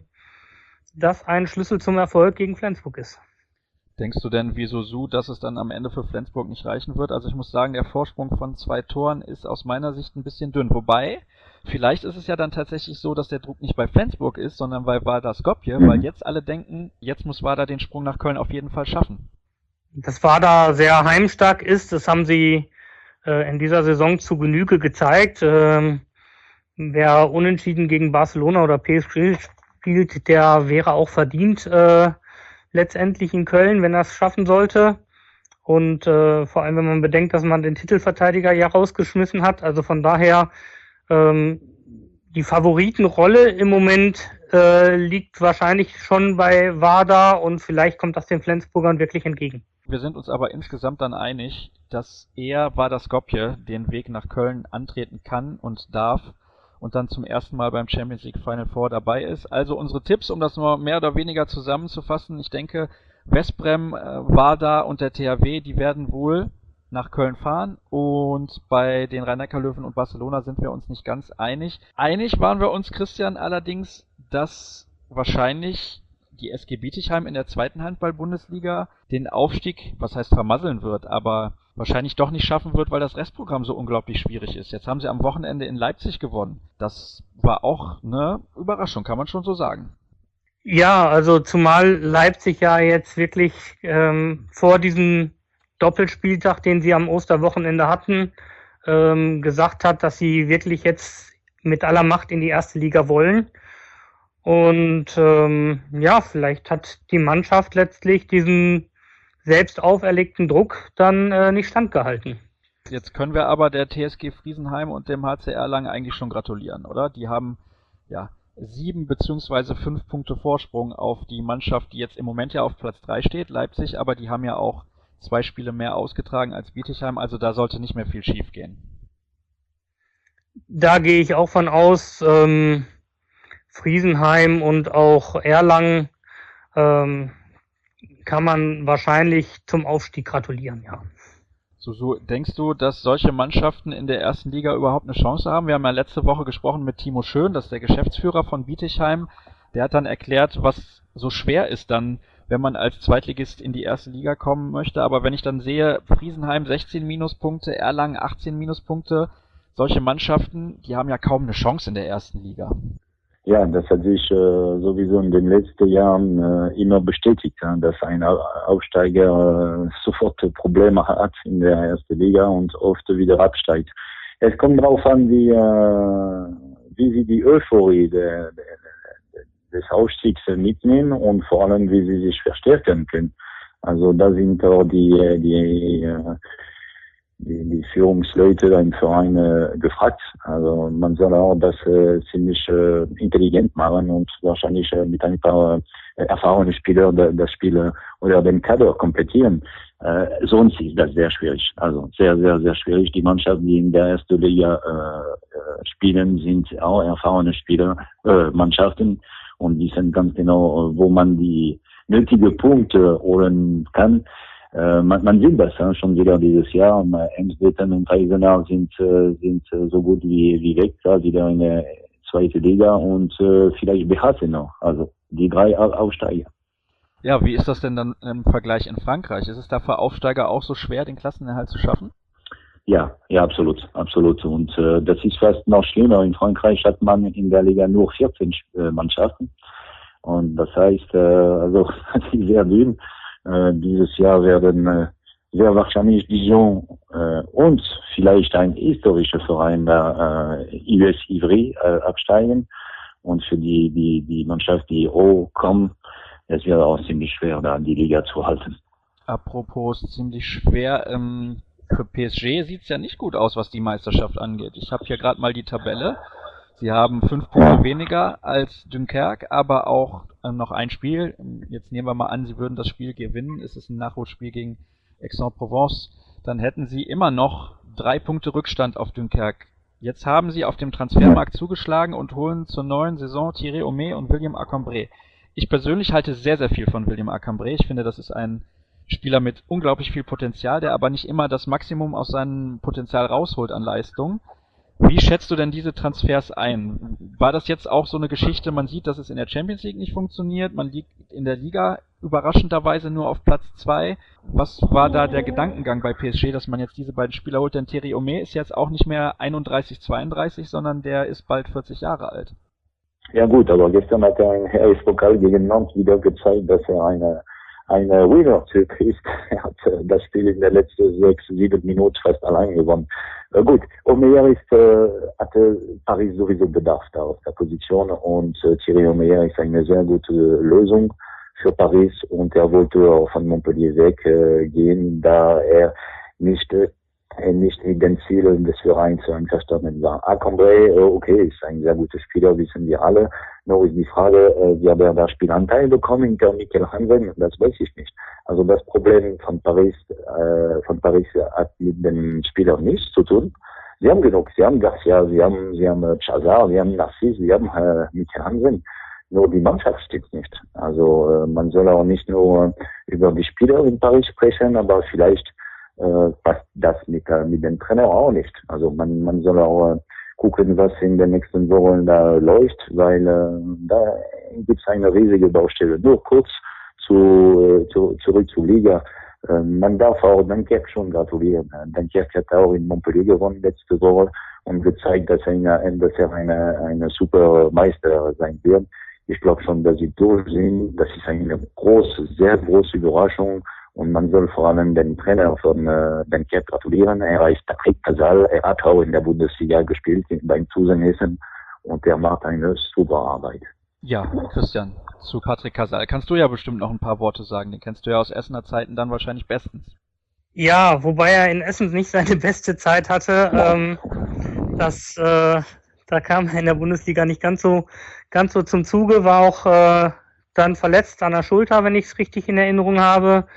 Speaker 2: das ein Schlüssel zum Erfolg gegen Flensburg ist.
Speaker 1: Denkst du denn, wieso so, dass es dann am Ende für Flensburg nicht reichen wird? Also ich muss sagen, der Vorsprung von zwei Toren ist aus meiner Sicht ein bisschen dünn. Wobei, vielleicht ist es ja dann tatsächlich so, dass der Druck nicht bei Flensburg ist, sondern bei Vardar Skopje, mhm. weil jetzt alle denken, jetzt muss Vardar den Sprung nach Köln auf jeden Fall schaffen.
Speaker 2: Dass Vardar sehr heimstark ist, das haben sie äh, in dieser Saison zu Genüge gezeigt. Ähm, wer unentschieden gegen Barcelona oder P S G spielt, der wäre auch verdient äh, letztendlich in Köln, wenn er es schaffen sollte. Und äh, vor allem, wenn man bedenkt, dass man den Titelverteidiger ja rausgeschmissen hat. Also von daher, ähm, die Favoritenrolle im Moment äh, liegt wahrscheinlich schon bei Vardar und vielleicht kommt das den Flensburgern wirklich entgegen.
Speaker 1: Wir sind uns aber insgesamt dann einig, dass er Vardar Skopje den Weg nach Köln antreten kann und darf und dann zum ersten Mal beim Champions League Final Four dabei ist. Also unsere Tipps, um das nur mehr oder weniger zusammenzufassen. Ich denke, Westbrem, äh, Vardar und der T H W, die werden wohl nach Köln fahren. Und bei den Rhein-Neckar-Löwen und Barcelona sind wir uns nicht ganz einig. Einig waren wir uns, Christian, allerdings, dass wahrscheinlich die S G Bietigheim in der zweiten Handball-Bundesliga den Aufstieg, was heißt vermasseln wird, aber wahrscheinlich doch nicht schaffen wird, weil das Restprogramm so unglaublich schwierig ist. Jetzt haben sie am Wochenende in Leipzig gewonnen. Das war auch eine Überraschung, kann man schon so sagen.
Speaker 2: Ja, also zumal Leipzig ja jetzt wirklich ähm, vor diesem Doppelspieltag, den sie am Osterwochenende hatten, ähm, gesagt hat, dass sie wirklich jetzt mit aller Macht in die erste Liga wollen. Und ähm, ja, vielleicht hat die Mannschaft letztlich diesen selbst auferlegten Druck dann äh, nicht standgehalten.
Speaker 1: Jetzt können wir aber der T S G Friesenheim und dem H C Erlangen eigentlich schon gratulieren, oder? Die haben ja sieben beziehungsweise fünf Punkte Vorsprung auf die Mannschaft, die jetzt im Moment ja auf Platz drei steht, Leipzig, aber die haben ja auch zwei Spiele mehr ausgetragen als Bietigheim, also da sollte nicht mehr viel schief gehen.
Speaker 2: Da gehe ich auch von aus, ähm, Friesenheim und auch Erlangen ähm, kann man wahrscheinlich zum Aufstieg gratulieren, ja.
Speaker 1: So, so, denkst du, dass solche Mannschaften in der ersten Liga überhaupt eine Chance haben? Wir haben ja letzte Woche gesprochen mit Timo Schön, das ist der Geschäftsführer von Bietigheim. Der hat dann erklärt, was so schwer ist dann, wenn man als Zweitligist in die erste Liga kommen möchte. Aber wenn ich dann sehe, Friesenheim sechzehn Minuspunkte, Erlangen achtzehn Minuspunkte, solche Mannschaften, die haben ja kaum eine Chance in der ersten Liga.
Speaker 3: Ja, das hat sich äh, sowieso in den letzten Jahren äh, immer bestätigt, ja, dass ein Aufsteiger äh, sofort Probleme hat in der ersten Liga und oft wieder absteigt. Es kommt darauf an, wie, äh, wie sie die Euphorie der, der, des Aufstiegs mitnehmen und vor allem, wie sie sich verstärken können. Also da sind auch die, die, äh, Die, die Führungsleute im Verein äh, gefragt. Also man soll auch das äh, ziemlich äh, intelligent machen und wahrscheinlich äh, mit ein paar äh, erfahrenen Spielern das Spiel äh, oder den Kader komplettieren. Äh, sonst ist das sehr schwierig. Also sehr, sehr, sehr schwierig. Die Mannschaften, die in der ersten Liga äh, spielen, sind auch erfahrene Spieler, äh, Mannschaften und wissen ganz genau, wo man die nötigen Punkte holen kann. Äh, man, man sieht das ja, schon wieder dieses Jahr. Emsdetten und Eisenach sind, äh, sind äh, so gut wie, wie weg, ja, wieder in der zweiten Liga und äh, vielleicht B H C noch. Also die drei Aufsteiger.
Speaker 1: Ja, wie ist das denn dann im Vergleich in Frankreich? Ist es da für Aufsteiger auch so schwer, den Klassenerhalt zu schaffen?
Speaker 3: Ja, ja, absolut, absolut. Und äh, das ist fast noch schlimmer. In Frankreich hat man in der Liga nur vierzehn äh, Mannschaften. Und das heißt, äh, also das ist sehr dünn. Äh, dieses Jahr werden äh, sehr wahrscheinlich Dijon äh, und vielleicht ein historischer Verein, der äh, U S Ivry, äh, absteigen. Und für die, die, die Mannschaft, die hochkommt, es wird auch ziemlich schwer, da die Liga zu halten.
Speaker 1: Apropos ziemlich schwer, ähm, für P S G sieht's ja nicht gut aus, was die Meisterschaft angeht. Ich habe hier gerade mal die Tabelle. Sie haben fünf Punkte weniger als Dunkerque, aber auch äh, noch ein Spiel. Jetzt nehmen wir mal an, sie würden das Spiel gewinnen. Es ist ein Nachholspiel gegen Aix-en-Provence. Dann hätten sie immer noch drei Punkte Rückstand auf Dunkerque. Jetzt haben sie auf dem Transfermarkt zugeschlagen und holen zur neuen Saison Thierry Omet und William Acambré. Ich persönlich halte sehr, sehr viel von William Acambré. Ich finde, das ist ein Spieler mit unglaublich viel Potenzial, der aber nicht immer das Maximum aus seinem Potenzial rausholt an Leistung. Wie schätzt du denn diese Transfers ein? War das jetzt auch so eine Geschichte, man sieht, dass es in der Champions League nicht funktioniert, man liegt in der Liga überraschenderweise nur auf Platz zwei. Was war da der Gedankengang bei P S G, dass man jetzt diese beiden Spieler holt? Denn Thierry Omet ist jetzt auch nicht mehr einunddreißig, zweiunddreißig, sondern der ist bald vierzig Jahre alt.
Speaker 3: Ja gut, aber gestern hat er im R S-Pokal gegen Nantes wieder gezeigt, dass er eine ein Winner-Typ ist. Er hat äh, das Spiel in den letzten sechs, sieben Minuten fast allein gewonnen. Äh, gut, Omeyer ist, äh, hatte Paris sowieso Bedarf da auf der Position und äh, Thierry Omeyer ist eine sehr gute Lösung für Paris und er wollte auch von Montpellier weg äh, gehen, da er nicht äh, nicht mit den Zielen des Vereins einverstanden war. Acambré, äh, okay, ist ein sehr guter Spieler, wissen wir alle. Nur ist die Frage, äh, wie er da Spielanteil bekommen hinter Mikkel Hansen, das weiß ich nicht. Also das Problem von Paris, äh, von Paris hat mit den Spielern nichts zu tun. Sie haben genug, sie haben Garcia, sie haben, sie haben äh, Chazar, sie haben Narcisse, sie haben äh, Mikkel Hansen. Nur die Mannschaft steht nicht. Also äh, man soll auch nicht nur äh, über die Spieler in Paris sprechen, aber vielleicht äh, passt das mit, äh, mit dem Trainer auch nicht. Also man, man soll auch äh, gucken, was in den nächsten Wochen da läuft, weil äh, da gibt es eine riesige Baustelle. Nur kurz zu, äh, zu, zurück zur Liga. Äh, man darf auch Dunkerque schon gratulieren. Dunkerque hat auch in Montpellier gewonnen letzte Woche und gezeigt, dass er, eine, dass er eine, eine super Meister sein wird. Ich glaube schon, dass sie durch sind. Das ist eine große, sehr große Überraschung. Und man soll vor allem den Trainer von äh, Dunkerque gratulieren. Er heißt Patrick Casal. Er hat auch in der Bundesliga gespielt, beim Tusen Essen. Und er macht eine super Arbeit.
Speaker 1: Ja, Christian, zu Patrick Casal kannst du ja bestimmt noch ein paar Worte sagen. Den kennst du ja aus Essener Zeiten dann wahrscheinlich bestens.
Speaker 2: Ja, wobei er in Essen nicht seine beste Zeit hatte. Ähm, das, äh, da kam er in der Bundesliga nicht ganz so, ganz so zum Zuge. War auch äh, dann verletzt an der Schulter, wenn ich es richtig in Erinnerung habe.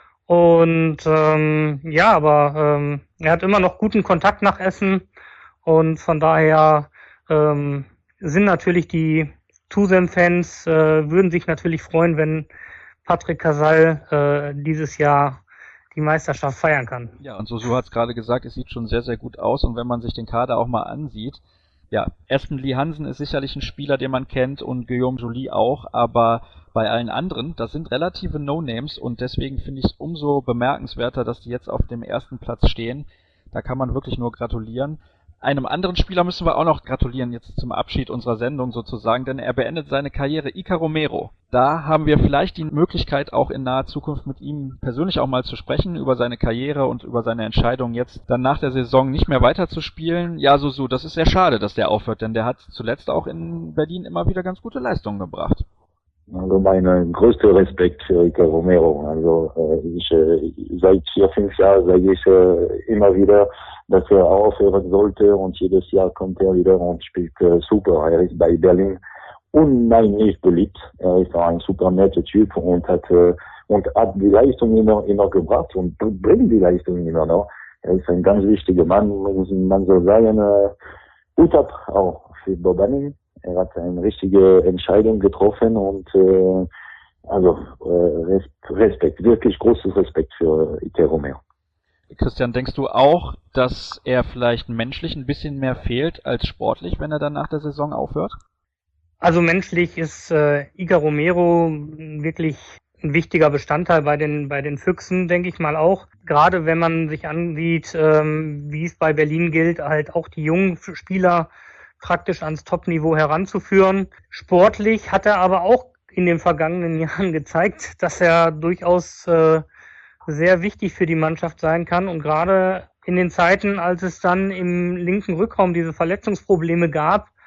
Speaker 2: Und ähm, ja, aber ähm, er hat immer noch guten Kontakt nach Essen und von daher ähm, sind natürlich die Tusem-Fans, äh, würden sich natürlich freuen, wenn Patrick Casal äh, dieses Jahr die Meisterschaft feiern kann.
Speaker 1: Ja, und Sosu hat es gerade gesagt, es sieht schon sehr, sehr gut aus und wenn man sich den Kader auch mal ansieht, ja, Aston Lee Hansen ist sicherlich ein Spieler, den man kennt und Guillaume Joly auch, aber bei allen anderen, das sind relative No-Names und deswegen finde ich es umso bemerkenswerter, dass die jetzt auf dem ersten Platz stehen. Da kann man wirklich nur gratulieren. Einem anderen Spieler müssen wir auch noch gratulieren, jetzt zum Abschied unserer Sendung sozusagen, denn er beendet seine Karriere, Iker Romero. Da haben wir vielleicht die Möglichkeit, auch in naher Zukunft mit ihm persönlich auch mal zu sprechen, über seine Karriere und über seine Entscheidung, jetzt dann nach der Saison nicht mehr weiterzuspielen. Ja, Sosu, das ist sehr schade, dass der aufhört, denn der hat zuletzt auch in Berlin immer wieder ganz gute Leistungen gebracht.
Speaker 3: Also mein größter Respekt für Iker Romero. Also äh, ich, äh, seit vier, fünf Jahren sage ich äh, immer wieder, dass er aufhören sollte und jedes Jahr kommt er wieder und spielt äh, super. Er ist bei Berlin unheimlich beliebt. Er ist auch ein super netter Typ und hat äh, und hat die Leistung immer immer gebracht und bringt die Leistung immer noch. Er ist ein ganz wichtiger Mann, man soll sagen, äh, Hut ab auch für Bobanin. Er hat eine richtige Entscheidung getroffen und äh, also äh, Respekt, wirklich großes Respekt für Iker Romero.
Speaker 1: Christian, denkst du auch, dass er vielleicht menschlich ein bisschen mehr fehlt als sportlich, wenn er dann nach der Saison aufhört?
Speaker 2: Also menschlich ist äh, Iker Romero wirklich ein wichtiger Bestandteil bei den bei den Füchsen, denke ich mal auch. Gerade wenn man sich ansieht, ähm, wie es bei Berlin gilt, halt auch die jungen Spieler praktisch ans Top-Niveau heranzuführen. Sportlich hat er aber auch in den vergangenen Jahren gezeigt, dass er durchaus äh, sehr wichtig für die Mannschaft sein kann. Und gerade in den Zeiten, als es dann im linken Rückraum diese Verletzungsprobleme gab,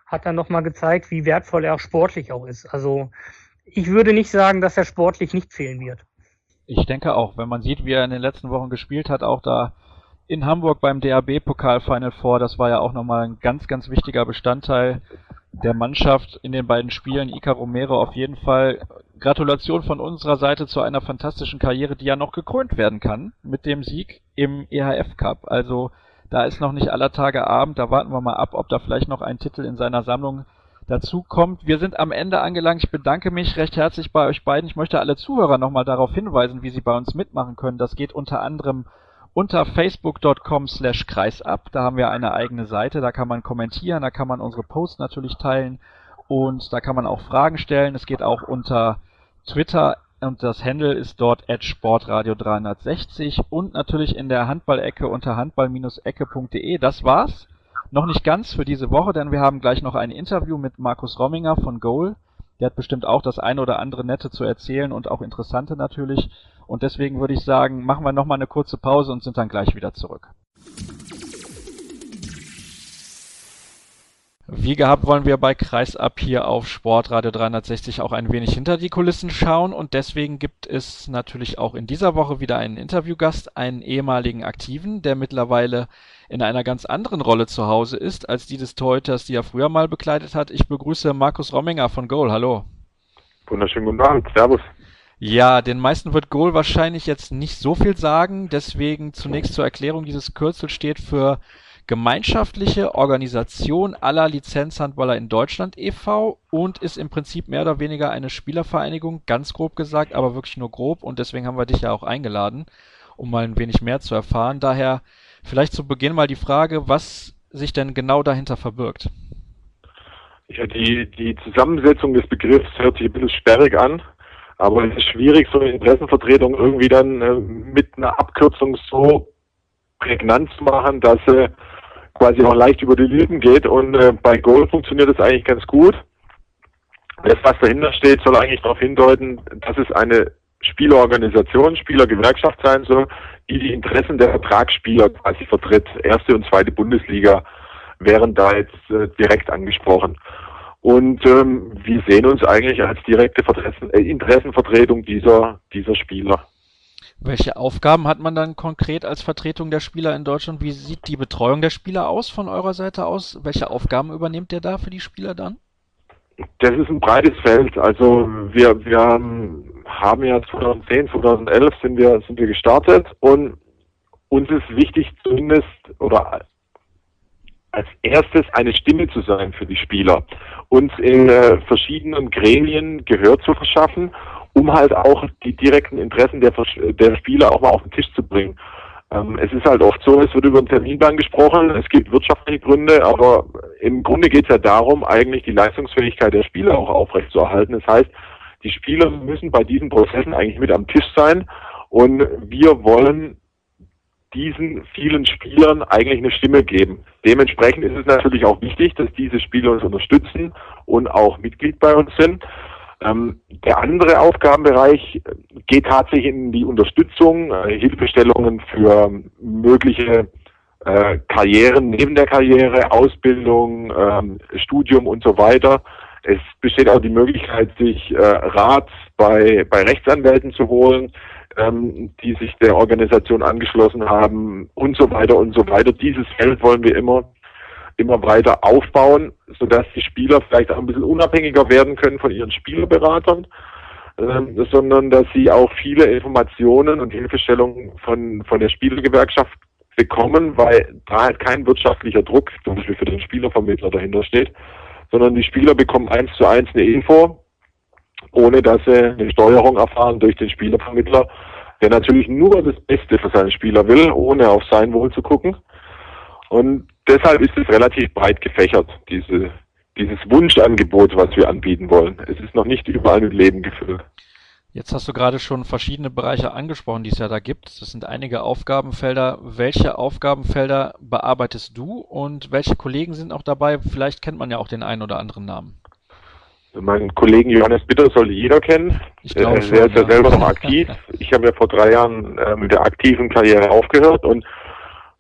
Speaker 2: hat dann nochmal gezeigt, wie wertvoll er auch sportlich auch ist. Also ich würde nicht sagen, dass er sportlich nicht fehlen wird.
Speaker 1: Ich denke auch, wenn man sieht, wie er in den letzten Wochen gespielt hat, auch da in Hamburg beim D A B-Pokal Final Four, das war ja auch nochmal ein ganz, ganz wichtiger Bestandteil der Mannschaft in den beiden Spielen. Iker Romero auf jeden Fall. Gratulation von unserer Seite zu einer fantastischen Karriere, die ja noch gekrönt werden kann mit dem Sieg im E H F Cup. Also da ist noch nicht aller Tage Abend, da warten wir mal ab, ob da vielleicht noch ein Titel in seiner Sammlung dazu kommt. Wir sind am Ende angelangt. Ich bedanke mich recht herzlich bei euch beiden. Ich möchte alle Zuhörer nochmal darauf hinweisen, wie sie bei uns mitmachen können. Das geht unter anderem unter facebook punkt com slash kreisab. Da haben wir eine eigene Seite, da kann man kommentieren, da kann man unsere Posts natürlich teilen und da kann man auch Fragen stellen. Es geht auch unter Twitter und das Handle ist dort at sportradio dreihundertsechzig und natürlich in der Handballecke unter handball ecke punkt de. Das war's. Noch nicht ganz für diese Woche, denn wir haben gleich noch ein Interview mit Markus Romminger von Goal. Der hat bestimmt auch das eine oder andere Nette zu erzählen und auch interessante natürlich. Und deswegen würde ich sagen, machen wir nochmal eine kurze Pause und sind dann gleich wieder zurück. Wie gehabt wollen wir bei Kreisab hier auf Sportradio dreihundertsechzig auch ein wenig hinter die Kulissen schauen und deswegen gibt es natürlich auch in dieser Woche wieder einen Interviewgast, einen ehemaligen Aktiven, der mittlerweile in einer ganz anderen Rolle zu Hause ist, als die des Torhüters, die er früher mal bekleidet hat. Ich begrüße Markus Romminger von Goal. Hallo.
Speaker 6: Wunderschönen guten Abend. Servus.
Speaker 1: Ja, den meisten wird Goal wahrscheinlich jetzt nicht so viel sagen, deswegen zunächst zur Erklärung, dieses Kürzel steht für Gemeinschaftliche Organisation aller Lizenzhandballer in Deutschland e V und ist im Prinzip mehr oder weniger eine Spielervereinigung, ganz grob gesagt, aber wirklich nur grob und deswegen haben wir dich ja auch eingeladen, um mal ein wenig mehr zu erfahren. Daher vielleicht zu Beginn mal die Frage, was sich denn genau dahinter verbirgt.
Speaker 6: Ja, die, die Zusammensetzung des Begriffs hört sich ein bisschen sperrig an, aber es ist schwierig, so eine Interessenvertretung irgendwie dann äh, mit einer Abkürzung so prägnant zu machen, dass sie äh, quasi auch leicht über die Lippen geht und äh, bei Goal funktioniert das eigentlich ganz gut. Das, was dahinter steht, soll eigentlich darauf hindeuten, dass es eine Spielerorganisation, Spielergewerkschaft sein soll, die die Interessen der Vertragsspieler quasi vertritt. Erste und zweite Bundesliga wären da jetzt äh, direkt angesprochen. Und ähm, wir sehen uns eigentlich als direkte Vertressen, äh, Interessenvertretung dieser, dieser Spieler.
Speaker 1: Welche Aufgaben hat man dann konkret als Vertretung der Spieler in Deutschland? Wie sieht die Betreuung der Spieler aus von eurer Seite aus? Welche Aufgaben übernehmt ihr da für die Spieler dann?
Speaker 6: Das ist ein breites Feld. Also wir, wir haben ja zweitausendzehn, zweitausendelf sind wir, sind wir gestartet und uns ist wichtig zumindest oder als erstes eine Stimme zu sein für die Spieler, uns in äh, verschiedenen Gremien Gehör zu verschaffen, um halt auch die direkten Interessen der, der Spieler auch mal auf den Tisch zu bringen. Ähm, es ist halt oft so, es wird über einen Terminplan gesprochen, es gibt wirtschaftliche Gründe, aber im Grunde geht es ja darum, eigentlich die Leistungsfähigkeit der Spieler auch aufrechtzuerhalten. Das heißt, die Spieler müssen bei diesen Prozessen eigentlich mit am Tisch sein und wir wollen diesen vielen Spielern eigentlich eine Stimme geben. Dementsprechend ist es natürlich auch wichtig, dass diese Spieler uns unterstützen und auch Mitglied bei uns sind. Ähm, der andere Aufgabenbereich geht tatsächlich in die Unterstützung, äh, Hilfestellungen für mögliche äh, Karrieren neben der Karriere, Ausbildung, ähm, Studium und so weiter. Es besteht auch die Möglichkeit, sich äh, Rat bei, bei Rechtsanwälten zu holen, ähm, die sich der Organisation angeschlossen haben und so weiter und so weiter. Dieses Feld wollen wir immer immer weiter aufbauen, sodass die Spieler vielleicht auch ein bisschen unabhängiger werden können von ihren Spielerberatern, ähm, sondern dass sie auch viele Informationen und Hilfestellungen von, von der Spielergewerkschaft bekommen, weil da halt kein wirtschaftlicher Druck zum Beispiel für den Spielervermittler dahinter steht, sondern die Spieler bekommen eins zu eins eine Info, ohne dass sie eine Steuerung erfahren durch den Spielervermittler, der natürlich nur das Beste für seine Spieler will, ohne auf sein Wohl zu gucken. Und deshalb ist es relativ breit gefächert, diese, dieses Wunschangebot, was wir anbieten wollen. Es ist noch nicht überall mit Leben gefüllt.
Speaker 1: Jetzt hast du gerade schon verschiedene Bereiche angesprochen, die es ja da gibt. Das sind einige Aufgabenfelder. Welche Aufgabenfelder bearbeitest du und welche Kollegen sind auch dabei? Vielleicht kennt man ja auch den einen oder anderen Namen.
Speaker 6: Meinen Kollegen Johannes Bitter sollte jeder kennen.
Speaker 1: Ich glaube
Speaker 6: äh,
Speaker 1: schon,
Speaker 6: der ist ja
Speaker 1: ja
Speaker 6: selber noch aktiv. Ich habe ja vor drei Jahren äh, mit der aktiven Karriere aufgehört und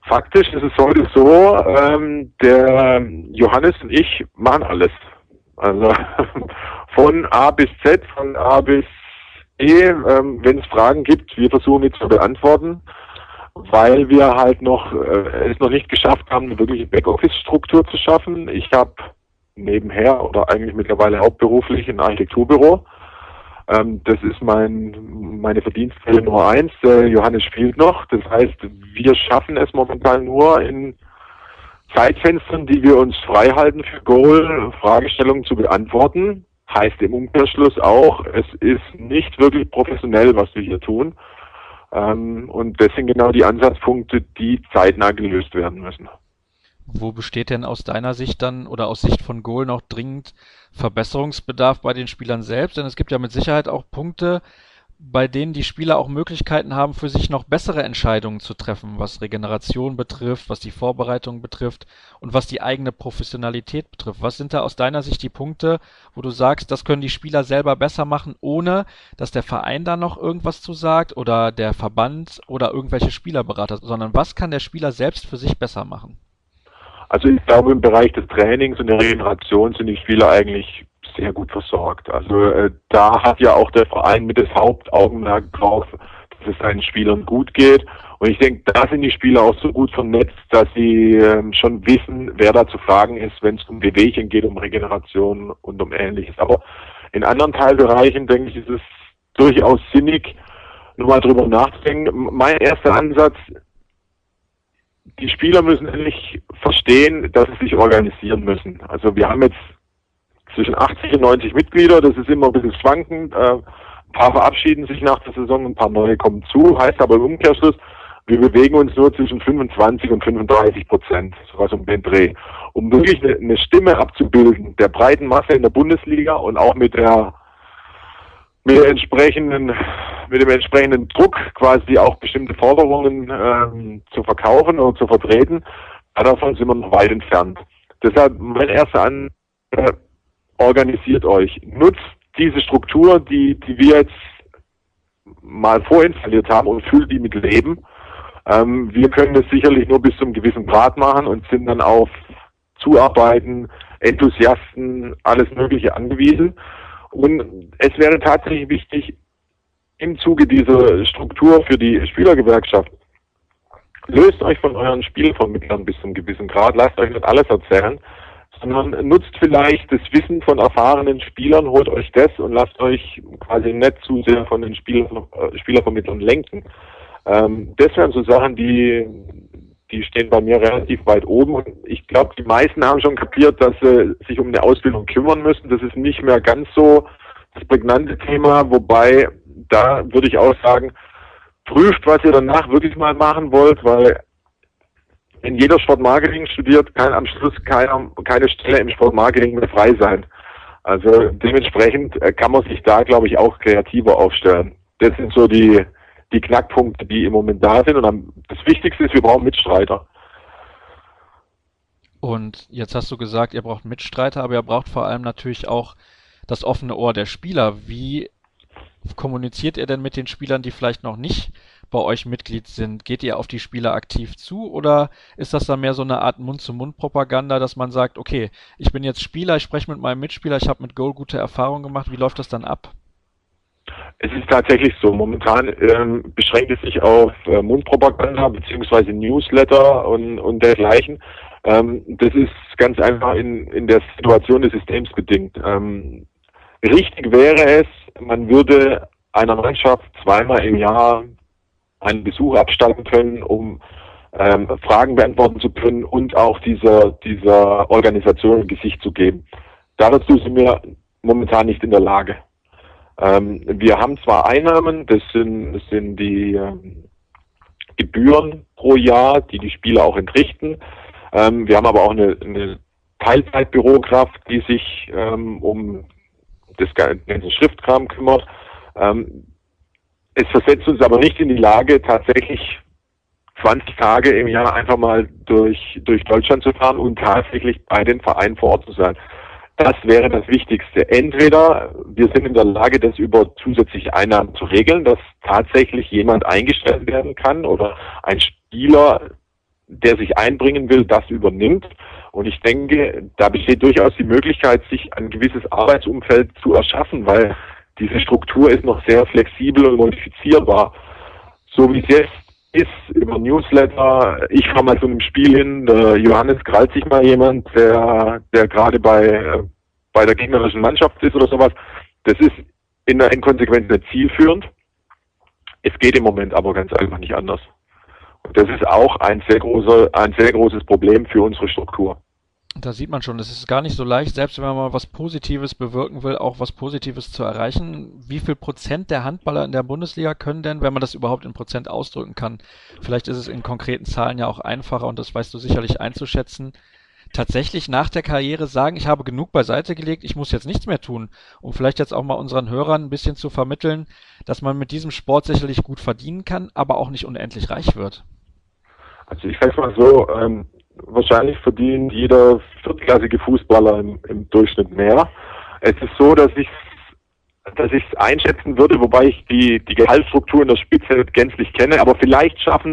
Speaker 6: Faktisch ist es heute so, ähm, der Johannes und ich machen alles. Also von A bis Z, von A bis E, ähm, wenn es Fragen gibt, wir versuchen die zu beantworten, weil wir halt noch äh, es noch nicht geschafft haben, eine wirkliche Backoffice-Struktur zu schaffen. Ich habe nebenher oder eigentlich mittlerweile hauptberuflich ein Architekturbüro. Ähm, das ist mein meine Verdienstquelle Nummer eins. Äh, Johannes spielt noch. Das heißt, wir schaffen es momentan nur in Zeitfenstern, die wir uns frei halten für Goal, Fragestellungen zu beantworten. Heißt im Umkehrschluss auch, es ist nicht wirklich professionell, was wir hier tun. Ähm, und das sind genau die Ansatzpunkte, die zeitnah gelöst werden müssen.
Speaker 1: Wo besteht denn aus deiner Sicht dann oder aus Sicht von Goal noch dringend Verbesserungsbedarf bei den Spielern selbst? Denn es gibt ja mit Sicherheit auch Punkte, bei denen die Spieler auch Möglichkeiten haben, für sich noch bessere Entscheidungen zu treffen, was Regeneration betrifft, was die Vorbereitung betrifft und was die eigene Professionalität betrifft. Was sind da aus deiner Sicht die Punkte, wo du sagst, das können die Spieler selber besser machen, ohne dass der Verein da noch irgendwas zu sagt oder der Verband oder irgendwelche Spielerberater, sondern was kann der Spieler selbst für sich besser machen?
Speaker 6: Also ich glaube, im Bereich des Trainings und der Regeneration sind die Spieler eigentlich sehr gut versorgt. Also äh, da hat ja auch der Verein mit das Hauptaugenmerk drauf, dass es seinen Spielern gut geht. Und ich denke, da sind die Spieler auch so gut vernetzt, dass sie äh, schon wissen, wer da zu fragen ist, wenn es um Bewegchen geht, um Regeneration und um Ähnliches. Aber in anderen Teilbereichen, denke ich, ist es durchaus sinnig, nur mal drüber nachzudenken. Mein erster Ansatz: Die Spieler müssen endlich verstehen, dass sie sich organisieren müssen. Also wir haben jetzt zwischen achtzig und neunzig Mitglieder, das ist immer ein bisschen schwankend. Äh, ein paar verabschieden sich nach der Saison, ein paar neue kommen zu. Heißt aber im Umkehrschluss, wir bewegen uns nur zwischen fünfundzwanzig und fünfunddreißig Prozent, sowas um den Dreh. Um wirklich eine, eine Stimme abzubilden der breiten Masse in der Bundesliga und auch mit der mit der entsprechenden, mit dem entsprechenden Druck quasi auch bestimmte Forderungen ähm, zu verkaufen oder zu vertreten, davon sind wir noch weit entfernt. Deshalb mein erster An äh, organisiert euch, nutzt diese Struktur, die die wir jetzt mal vorinstalliert haben und füllt die mit Leben. Ähm, wir können das sicherlich nur bis zu einem gewissen Grad machen und sind dann auf Zuarbeiten, Enthusiasten, alles Mögliche angewiesen. Und es wäre tatsächlich wichtig, im Zuge dieser Struktur für die Spielergewerkschaft, löst euch von euren Spielvermittlern bis zu einem gewissen Grad, lasst euch nicht alles erzählen, sondern nutzt vielleicht das Wissen von erfahrenen Spielern, holt euch das und lasst euch quasi nicht zu sehr von den Spieler, äh, Spielervermittlern lenken. Ähm, das wären so Sachen, die die stehen bei mir relativ weit oben und ich glaube, die meisten haben schon kapiert, dass sie sich um eine Ausbildung kümmern müssen. Das ist nicht mehr ganz so das prägnante Thema, wobei da würde ich auch sagen, prüft, was ihr danach wirklich mal machen wollt, weil wenn jeder Sportmarketing studiert, kann am Schluss keiner, keine Stelle im Sportmarketing mehr frei sein. Also dementsprechend kann man sich da, glaube ich, auch kreativer aufstellen. Das sind so die die Knackpunkte, die im Moment da sind. Und das Wichtigste ist, wir brauchen Mitstreiter.
Speaker 1: Und jetzt hast du gesagt, ihr braucht Mitstreiter, aber ihr braucht vor allem natürlich auch das offene Ohr der Spieler. Wie kommuniziert ihr denn mit den Spielern, die vielleicht noch nicht bei euch Mitglied sind? Geht ihr auf die Spieler aktiv zu oder ist das dann mehr so eine Art Mund-zu-Mund-Propaganda, dass man sagt, okay, ich bin jetzt Spieler, ich spreche mit meinem Mitspieler, ich habe mit Goal gute Erfahrungen gemacht. Wie läuft das dann ab?
Speaker 6: Es ist tatsächlich so. Momentan ähm, beschränkt es sich auf äh, Mundpropaganda beziehungsweise Newsletter und, und dergleichen. Ähm, das ist ganz einfach in, in der Situation des Systems bedingt. Ähm, richtig wäre es, man würde einer Mannschaft zweimal im Jahr einen Besuch abstatten können, um ähm, Fragen beantworten zu können und auch dieser, dieser Organisation ein Gesicht zu geben. Dazu sind wir momentan nicht in der Lage. Ähm, wir haben zwar Einnahmen, das sind, das sind die ähm, Gebühren pro Jahr, die die Spieler auch entrichten. Ähm, wir haben aber auch eine, eine Teilzeitbürokraft, die sich ähm, um das ganze Schriftkram kümmert. Ähm, es versetzt uns aber nicht in die Lage, tatsächlich zwanzig Tage im Jahr einfach mal durch, durch Deutschland zu fahren und tatsächlich bei den Vereinen vor Ort zu sein. Das wäre das Wichtigste. Entweder wir sind in der Lage, das über zusätzliche Einnahmen zu regeln, dass tatsächlich jemand eingestellt werden kann oder ein Spieler der sich einbringen will, das übernimmt. Und ich denke, da besteht durchaus die Möglichkeit, sich ein gewisses Arbeitsumfeld zu erschaffen, weil diese Struktur ist noch sehr flexibel und modifizierbar. So wie es jetzt ist, über Newsletter, ich fahre mal zu einem Spiel hin, der Johannes krallt sich mal jemand, der, der gerade bei, bei der gegnerischen Mannschaft ist oder sowas. Das ist in der Inkonsequenz nicht zielführend. Es geht im Moment aber ganz einfach nicht anders. Und das ist auch ein sehr großer, ein sehr großes Problem für unsere Struktur.
Speaker 1: Da sieht man schon, es ist gar nicht so leicht, selbst wenn man mal was Positives bewirken will, auch was Positives zu erreichen. Wie viel Prozent der Handballer in der Bundesliga können denn, wenn man das überhaupt in Prozent ausdrücken kann, vielleicht ist es in konkreten Zahlen ja auch einfacher und das weißt du sicherlich einzuschätzen, tatsächlich nach der Karriere sagen, ich habe genug beiseite gelegt, ich muss jetzt nichts mehr tun, um vielleicht jetzt auch mal unseren Hörern ein bisschen zu vermitteln, dass man mit diesem Sport sicherlich gut verdienen kann, aber auch nicht unendlich reich wird.
Speaker 6: Also ich sag's mal so, ähm, wahrscheinlich verdient jeder viertklassige Fußballer im, im Durchschnitt mehr. Es ist so, dass ich dass ich es einschätzen würde, wobei ich die, die Gehaltsstruktur in der Spitze nicht gänzlich kenne, aber vielleicht schaffen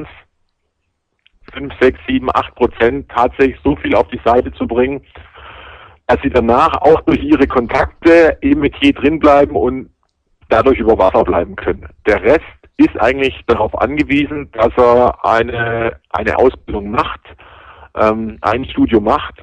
Speaker 6: es fünf, sechs, sieben, acht Prozent tatsächlich so viel auf die Seite zu bringen, dass sie danach auch durch ihre Kontakte im Metier drin bleiben und dadurch über Wasser bleiben können. Der Rest ist eigentlich darauf angewiesen, dass er eine, eine Ausbildung macht, ähm, ein Studium macht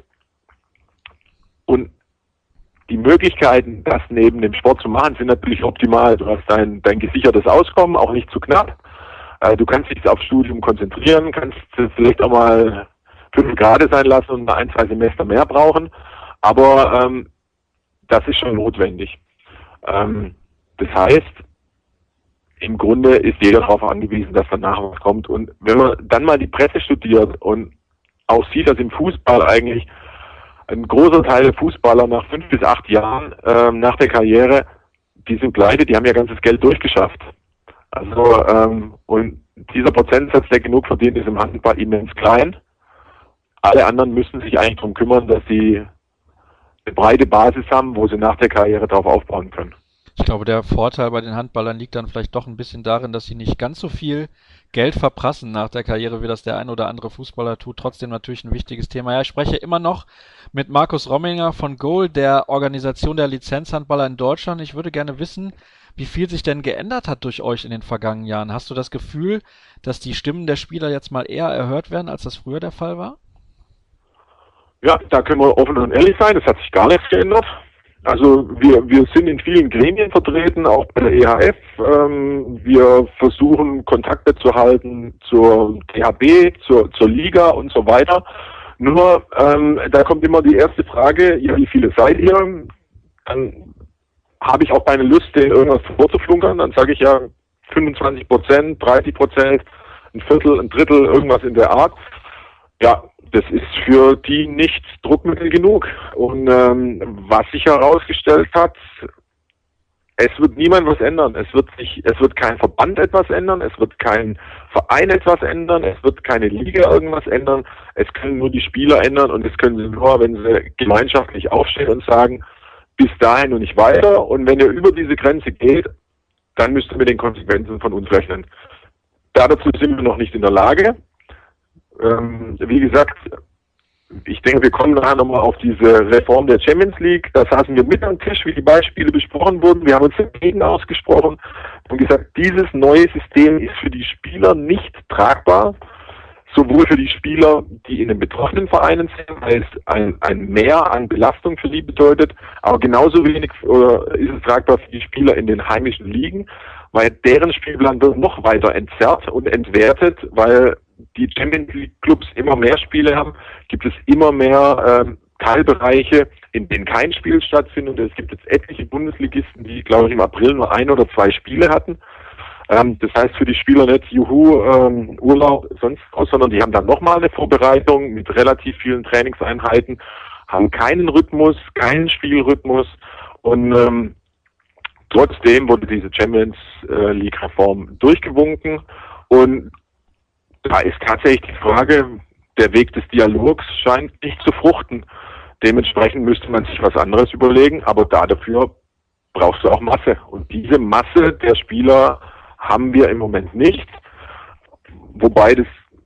Speaker 6: und die Möglichkeiten, das neben dem Sport zu machen, sind natürlich optimal. Du hast dein, dein gesichertes Auskommen, auch nicht zu knapp. Äh, du kannst dich aufs Studium konzentrieren, kannst vielleicht auch mal fünf Grade sein lassen und ein, zwei Semester mehr brauchen. Aber ähm, das ist schon notwendig. Ähm, das heißt, im Grunde ist jeder darauf angewiesen, dass danach was kommt. Und wenn man dann mal die Presse studiert und auch sieht, dass im Fußball eigentlich ein großer Teil der Fußballer nach fünf bis acht Jahren ähm, nach der Karriere, die sind pleite, die haben ihr ganzes Geld durchgeschafft. Also ähm, und dieser Prozentsatz, der genug verdient, ist im Handball immens klein. Alle anderen müssen sich eigentlich darum kümmern, dass sie eine breite Basis haben, wo sie nach der Karriere darauf aufbauen können.
Speaker 1: Ich glaube, der Vorteil bei den Handballern liegt dann vielleicht doch ein bisschen darin, dass sie nicht ganz so viel Geld verprassen nach der Karriere, wie das der ein oder andere Fußballer tut. Trotzdem natürlich ein wichtiges Thema. Ja, ich spreche immer noch mit Markus Romminger von Goal, der Organisation der Lizenzhandballer in Deutschland. Ich würde gerne wissen, wie viel sich denn geändert hat durch euch in den vergangenen Jahren. Hast du das Gefühl, dass die Stimmen der Spieler jetzt mal eher erhört werden, als das früher der Fall war?
Speaker 6: Ja, da können wir offen und ehrlich sein. Es hat sich gar nichts geändert. Also wir, wir sind in vielen Gremien vertreten, auch bei der E H F. Ähm, wir versuchen Kontakte zu halten zur D H B, zur, zur Liga und so weiter. Nur ähm, da kommt immer die erste Frage, ja, wie viele seid ihr? Dann habe ich auch keine Lust, denen irgendwas vorzuflunkern. Dann sage ich ja fünfundzwanzig Prozent, dreißig Prozent, ein Viertel, ein Drittel, irgendwas in der Art. Ja, das ist für die nicht Druckmittel genug. Und ähm, was sich herausgestellt hat, es wird niemand was ändern. Es wird sich, es wird kein Verband etwas ändern, es wird kein Verein etwas ändern, es wird keine Liga irgendwas ändern. Es können nur die Spieler ändern und das können sie nur, wenn sie gemeinschaftlich aufstehen und sagen, bis dahin und nicht weiter. Und wenn ihr über diese Grenze geht, dann müsst ihr mit den Konsequenzen von uns rechnen. Dazu sind wir noch nicht in der Lage. Ähm, wie gesagt, ich denke, wir kommen nachher nochmal auf diese Reform der Champions League. Da saßen wir mit am Tisch, wie die Beispiele besprochen wurden. Wir haben uns dagegen ausgesprochen und gesagt, dieses neue System ist für die Spieler nicht tragbar. Sowohl für die Spieler, die in den betroffenen Vereinen sind, weil es ein, ein Mehr an Belastung für die bedeutet, aber genauso wenig oder ist es tragbar für die Spieler in den heimischen Ligen, weil deren Spielplan wird noch weiter entzerrt und entwertet, weil die Champions League Clubs immer mehr Spiele haben, gibt es immer mehr ähm, Teilbereiche, in denen kein Spiel stattfindet. Und es gibt jetzt etliche Bundesligisten, die, glaube ich, im April nur ein oder zwei Spiele hatten. Ähm, das heißt für die Spieler nicht Juhu, ähm, Urlaub, sonst was, sondern die haben dann nochmal eine Vorbereitung mit relativ vielen Trainingseinheiten, haben keinen Rhythmus, keinen Spielrhythmus und ähm, trotzdem wurde diese Champions äh, League Reform durchgewunken und da ist tatsächlich die Frage, der Weg des Dialogs scheint nicht zu fruchten. Dementsprechend müsste man sich was anderes überlegen, aber da dafür brauchst du auch Masse. Und diese Masse der Spieler haben wir im Moment nicht. Wobei das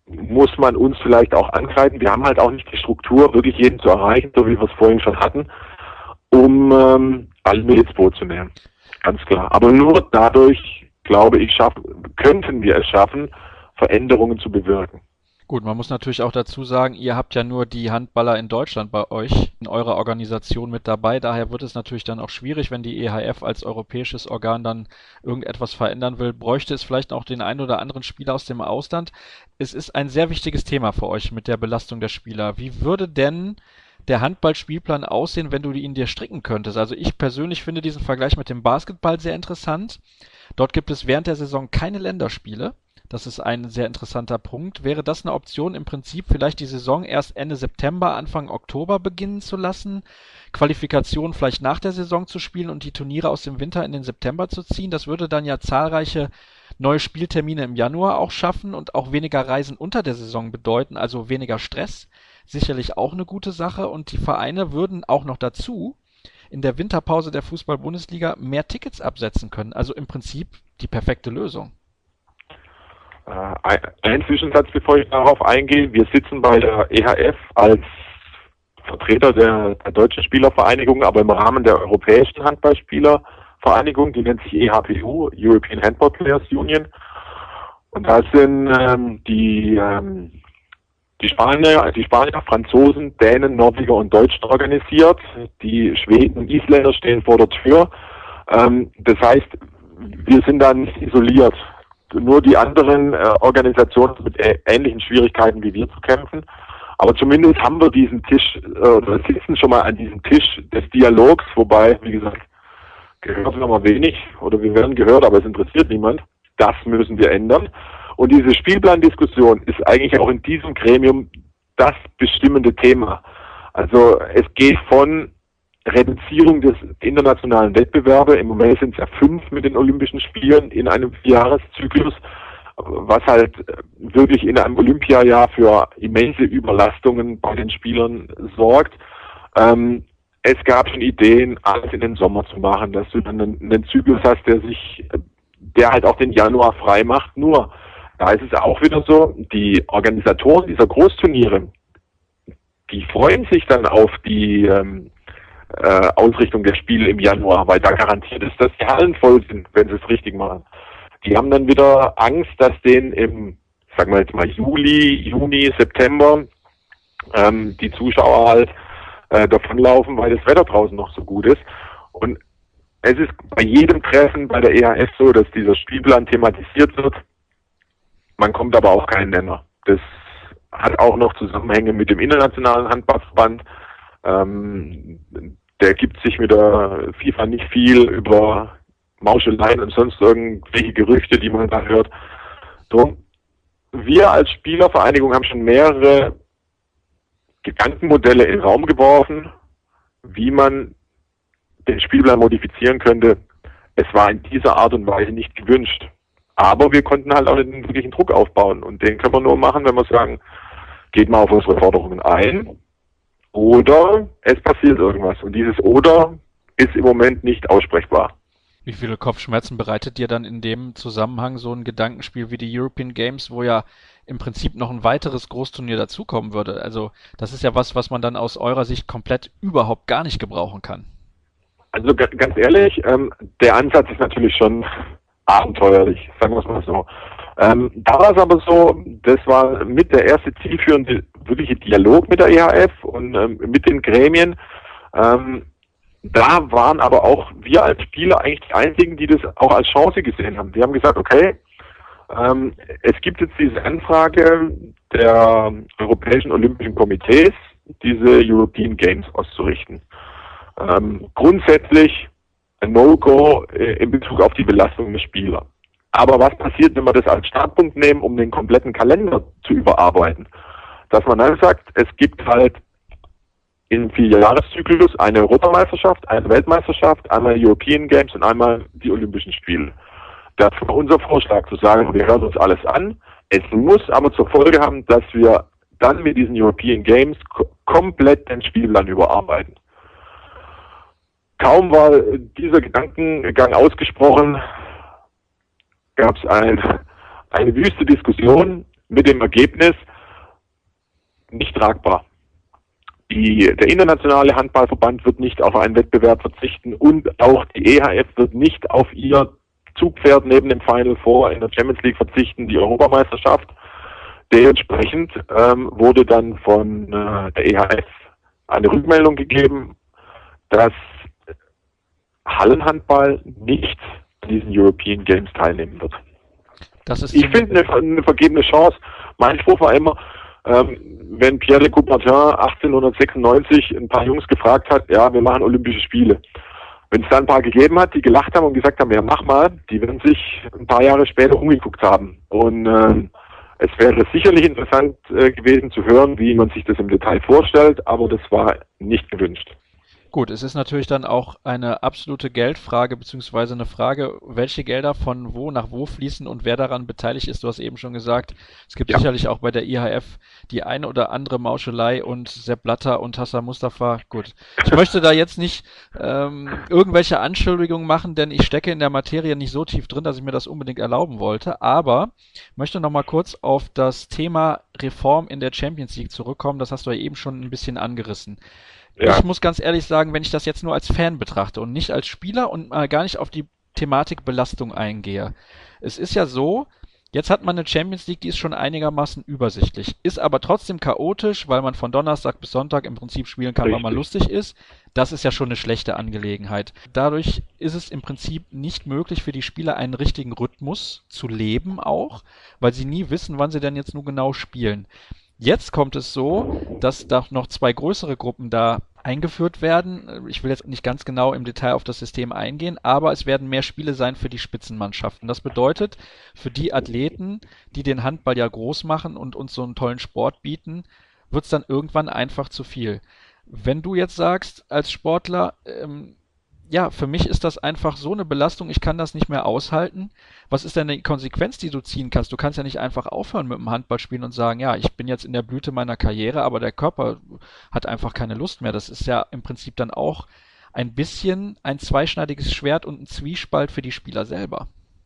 Speaker 6: muss man uns vielleicht auch angreifen. Wir haben halt auch nicht die Struktur, wirklich jeden zu erreichen, so wie wir es vorhin schon hatten, um ähm, alle mit ins Boot zu nehmen. Ganz klar. Aber nur dadurch, glaube ich, schaffen, könnten wir es schaffen, Veränderungen zu bewirken.
Speaker 1: Gut, man muss natürlich auch dazu sagen, ihr habt ja nur die Handballer in Deutschland bei euch in eurer Organisation mit dabei. Daher wird es natürlich dann auch schwierig, wenn die E H F als europäisches Organ dann irgendetwas verändern will. Bräuchte es vielleicht auch den einen oder anderen Spieler aus dem Ausland. Es ist ein sehr wichtiges Thema für euch mit der Belastung der Spieler. Wie würde denn der Handballspielplan aussehen, wenn du ihn dir stricken könntest? Also ich persönlich finde diesen Vergleich mit dem Basketball sehr interessant. Dort gibt es während der Saison keine Länderspiele. Das ist ein sehr interessanter Punkt. Wäre das eine Option, im Prinzip vielleicht die Saison erst Ende September, Anfang Oktober beginnen zu lassen, Qualifikation vielleicht nach der Saison zu spielen und die Turniere aus dem Winter in den September zu ziehen? Das würde dann ja zahlreiche neue Spieltermine im Januar auch schaffen und auch weniger Reisen unter der Saison bedeuten, also weniger Stress. Sicherlich auch eine gute Sache, und die Vereine würden auch noch dazu in der Winterpause der Fußball-Bundesliga mehr Tickets absetzen können. Also im Prinzip die perfekte Lösung.
Speaker 6: Ein Zwischensatz, bevor ich darauf eingehe. Wir sitzen bei der E H F als Vertreter der, der Deutschen Spielervereinigung, aber im Rahmen der Europäischen Handballspielervereinigung, die nennt sich E H P U, European Handball Players Union. Und da sind ähm, die, ähm, die Spanier, die Spanier, Franzosen, Dänen, Norweger und Deutschen organisiert. Die Schweden und Isländer stehen vor der Tür. Ähm, das heißt, wir sind da nicht isoliert. Nur die anderen äh, Organisationen mit äh, ähnlichen Schwierigkeiten wie wir zu kämpfen. Aber zumindest haben wir diesen Tisch, äh, oder sitzen schon mal an diesem Tisch des Dialogs, wobei, wie gesagt, gehört haben wir wenig, oder wir werden gehört, aber es interessiert niemand. Das müssen wir ändern. Und diese Spielplandiskussion ist eigentlich auch in diesem Gremium das bestimmende Thema. Also es geht von Reduzierung des internationalen Wettbewerbes. Im Moment sind es ja fünf mit den Olympischen Spielen in einem Vierjahreszyklus, was halt wirklich in einem Olympiajahr für immense Überlastungen bei den Spielern sorgt. Ähm, es gab schon Ideen, alles in den Sommer zu machen, dass du dann einen, einen Zyklus hast, der sich, der halt auch den Januar frei macht. Nur, da ist es auch wieder so, die Organisatoren dieser Großturniere, die freuen sich dann auf die ähm, Äh, Ausrichtung der Spiele im Januar, weil da garantiert ist, dass die Hallen voll sind, wenn sie es richtig machen. Die haben dann wieder Angst, dass denen im, sagen wir jetzt mal Juli, Juni, September ähm, die Zuschauer halt äh, davonlaufen, weil das Wetter draußen noch so gut ist. Und es ist bei jedem Treffen bei der E H F so, dass dieser Spielplan thematisiert wird. Man kommt aber auf keinen Nenner. Das hat auch noch Zusammenhänge mit dem Internationalen Handballverband. Ähm, der gibt sich mit der FIFA nicht viel über Mauscheleien und sonst irgendwelche Gerüchte, die man da hört. Drum, wir als Spielervereinigung haben schon mehrere Gedankenmodelle in den Raum geworfen, wie man den Spielplan modifizieren könnte. Es war in dieser Art und Weise nicht gewünscht. Aber wir konnten halt auch nicht einen wirklichen Druck aufbauen. Und den können wir nur machen, wenn wir sagen, geht mal auf unsere Forderungen ein. Oder es passiert irgendwas. Und dieses Oder ist im Moment nicht aussprechbar.
Speaker 1: Wie viele Kopfschmerzen bereitet dir dann in dem Zusammenhang so ein Gedankenspiel wie die European Games, wo ja im Prinzip noch ein weiteres Großturnier dazukommen würde? Also das ist ja was, was man dann aus eurer Sicht komplett überhaupt gar nicht gebrauchen kann.
Speaker 6: Also ganz ehrlich, ähm, der Ansatz ist natürlich schon abenteuerlich, sagen wir es mal so. Ähm, da war es aber so, das war mit der erste zielführende wirkliche Dialog mit der E H F und ähm, mit den Gremien. Ähm, da waren aber auch wir als Spieler eigentlich die einzigen, die das auch als Chance gesehen haben. Wir haben gesagt, okay, ähm, es gibt jetzt diese Anfrage der Europäischen Olympischen Komitees, diese European Games auszurichten. Ähm, grundsätzlich ein No-Go äh, in Bezug auf die Belastung der Spieler. Aber was passiert, wenn wir das als Startpunkt nehmen, um den kompletten Kalender zu überarbeiten? Dass man dann sagt, es gibt halt im Vierjahreszyklus eine Europameisterschaft, eine Weltmeisterschaft, einmal European Games und einmal die Olympischen Spiele. Das war unser Vorschlag, zu sagen, wir hören uns alles an. Es muss aber zur Folge haben, dass wir dann mit diesen European Games ko- komplett den Spielplan überarbeiten. Kaum war dieser Gedankengang ausgesprochen, gab es ein, eine wüste Diskussion mit dem Ergebnis nicht tragbar. Die, der internationale Handballverband wird nicht auf einen Wettbewerb verzichten und auch die E H F wird nicht auf ihr Zugpferd neben dem Final Four in der Champions League verzichten, die Europameisterschaft. Dementsprechend ähm, wurde dann von äh, der E H F eine Rückmeldung gegeben, dass Hallenhandball nicht an diesen European Games teilnehmen wird.
Speaker 1: Das ist
Speaker 6: ich finde eine, eine vergebene Chance. Mein Spruch war immer, ähm, wenn Pierre de Coubertin achtzehnhundertsechsundneunzig ein paar Jungs gefragt hat, ja, wir machen Olympische Spiele. Wenn es da ein paar gegeben hat, die gelacht haben und gesagt haben, ja, mach mal, die werden sich ein paar Jahre später umgeguckt haben. Und ähm, es wäre sicherlich interessant äh, gewesen zu hören, wie man sich das im Detail vorstellt, aber das war nicht gewünscht.
Speaker 1: Gut, es ist natürlich dann auch eine absolute Geldfrage, beziehungsweise eine Frage, welche Gelder von wo nach wo fließen und wer daran beteiligt ist. Du hast eben schon gesagt, es gibt ja. sicherlich auch bei der I H F die eine oder andere Mauschelei und Sepp Blatter und Hassan Mustafa. Gut, ich möchte da jetzt nicht ähm, irgendwelche Anschuldigungen machen, denn ich stecke in der Materie nicht so tief drin, dass ich mir das unbedingt erlauben wollte, aber möchte noch mal kurz auf das Thema Reform in der Champions League zurückkommen. Das hast du ja eben schon ein bisschen angerissen. Ja. Ich muss ganz ehrlich sagen, wenn ich das jetzt nur als Fan betrachte und nicht als Spieler und mal gar nicht auf die Thematik Belastung eingehe. Es ist ja so, jetzt hat man eine Champions League, die ist schon einigermaßen übersichtlich, ist aber trotzdem chaotisch, weil man von Donnerstag bis Sonntag im Prinzip spielen kann, Richtig. wann man lustig ist. Das ist ja schon eine schlechte Angelegenheit. Dadurch ist es im Prinzip nicht möglich für die Spieler einen richtigen Rhythmus zu leben auch, weil sie nie wissen, wann sie denn jetzt nur genau spielen. Jetzt kommt es so, dass da noch zwei größere Gruppen da eingeführt werden. Ich will jetzt nicht ganz genau im Detail auf das System eingehen, aber es werden mehr Spiele sein für die Spitzenmannschaften. Das bedeutet, für die Athleten, die den Handball ja groß machen und uns so einen tollen Sport bieten, wird es dann irgendwann einfach zu viel. Wenn du jetzt sagst, als Sportler, ähm, ja, für mich ist das einfach so eine Belastung, ich kann das nicht mehr aushalten. Was ist denn die Konsequenz, die du ziehen kannst? Du kannst ja nicht einfach aufhören mit dem Handballspielen und sagen, ja, ich bin jetzt in der Blüte meiner Karriere, aber der Körper hat einfach keine Lust mehr. Das ist ja im Prinzip dann auch ein bisschen ein zweischneidiges Schwert und ein Zwiespalt für die Spieler selber.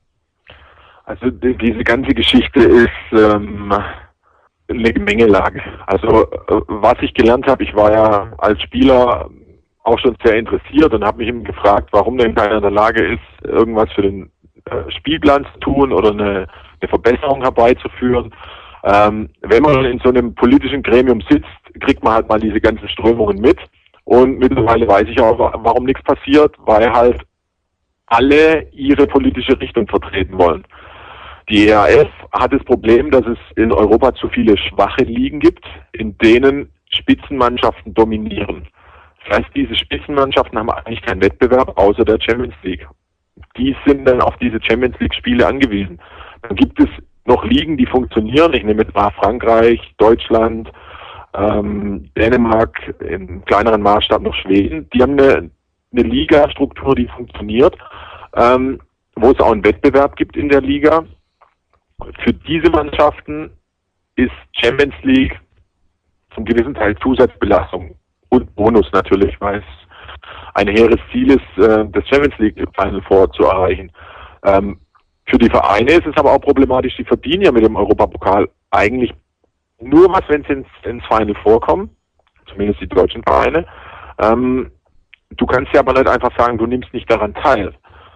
Speaker 6: Also die, diese ganze Geschichte ist ähm, eine Gemengelage. Also äh, was ich gelernt habe, ich war ja als Spieler auch schon sehr interessiert und habe mich eben gefragt, warum denn keiner in der Lage ist, irgendwas für den äh, Spielplan zu tun oder eine, eine Verbesserung herbeizuführen. Ähm, wenn man in so einem politischen Gremium sitzt, kriegt man halt mal diese ganzen Strömungen mit. Und mittlerweile weiß ich auch, warum nichts passiert, weil halt alle ihre politische Richtung vertreten wollen. Die E H F hat das Problem, dass es in Europa zu viele schwache Ligen gibt, in denen Spitzenmannschaften dominieren. Das heißt, diese Spitzenmannschaften haben eigentlich keinen Wettbewerb außer der Champions League. Die sind dann auf diese Champions League-Spiele angewiesen. Dann gibt es noch Ligen, die funktionieren. Ich nehme jetzt mal Frankreich, Deutschland, ähm, Dänemark, im kleineren Maßstab noch Schweden. Die haben eine, eine Liga-Struktur, die funktioniert, ähm, wo es auch einen Wettbewerb gibt in der Liga. Für diese Mannschaften ist Champions League zum gewissen Teil Zusatzbelastung. Und Bonus natürlich, weil es ein hehres Ziel ist, äh, das Champions League Final Four zu erreichen. Ähm, für die Vereine ist es aber auch problematisch, die verdienen ja mit dem Europapokal eigentlich nur was, wenn sie ins, ins Final Four kommen, zumindest die deutschen Vereine. Ähm, du kannst ja aber nicht einfach sagen, du nimmst nicht daran teil.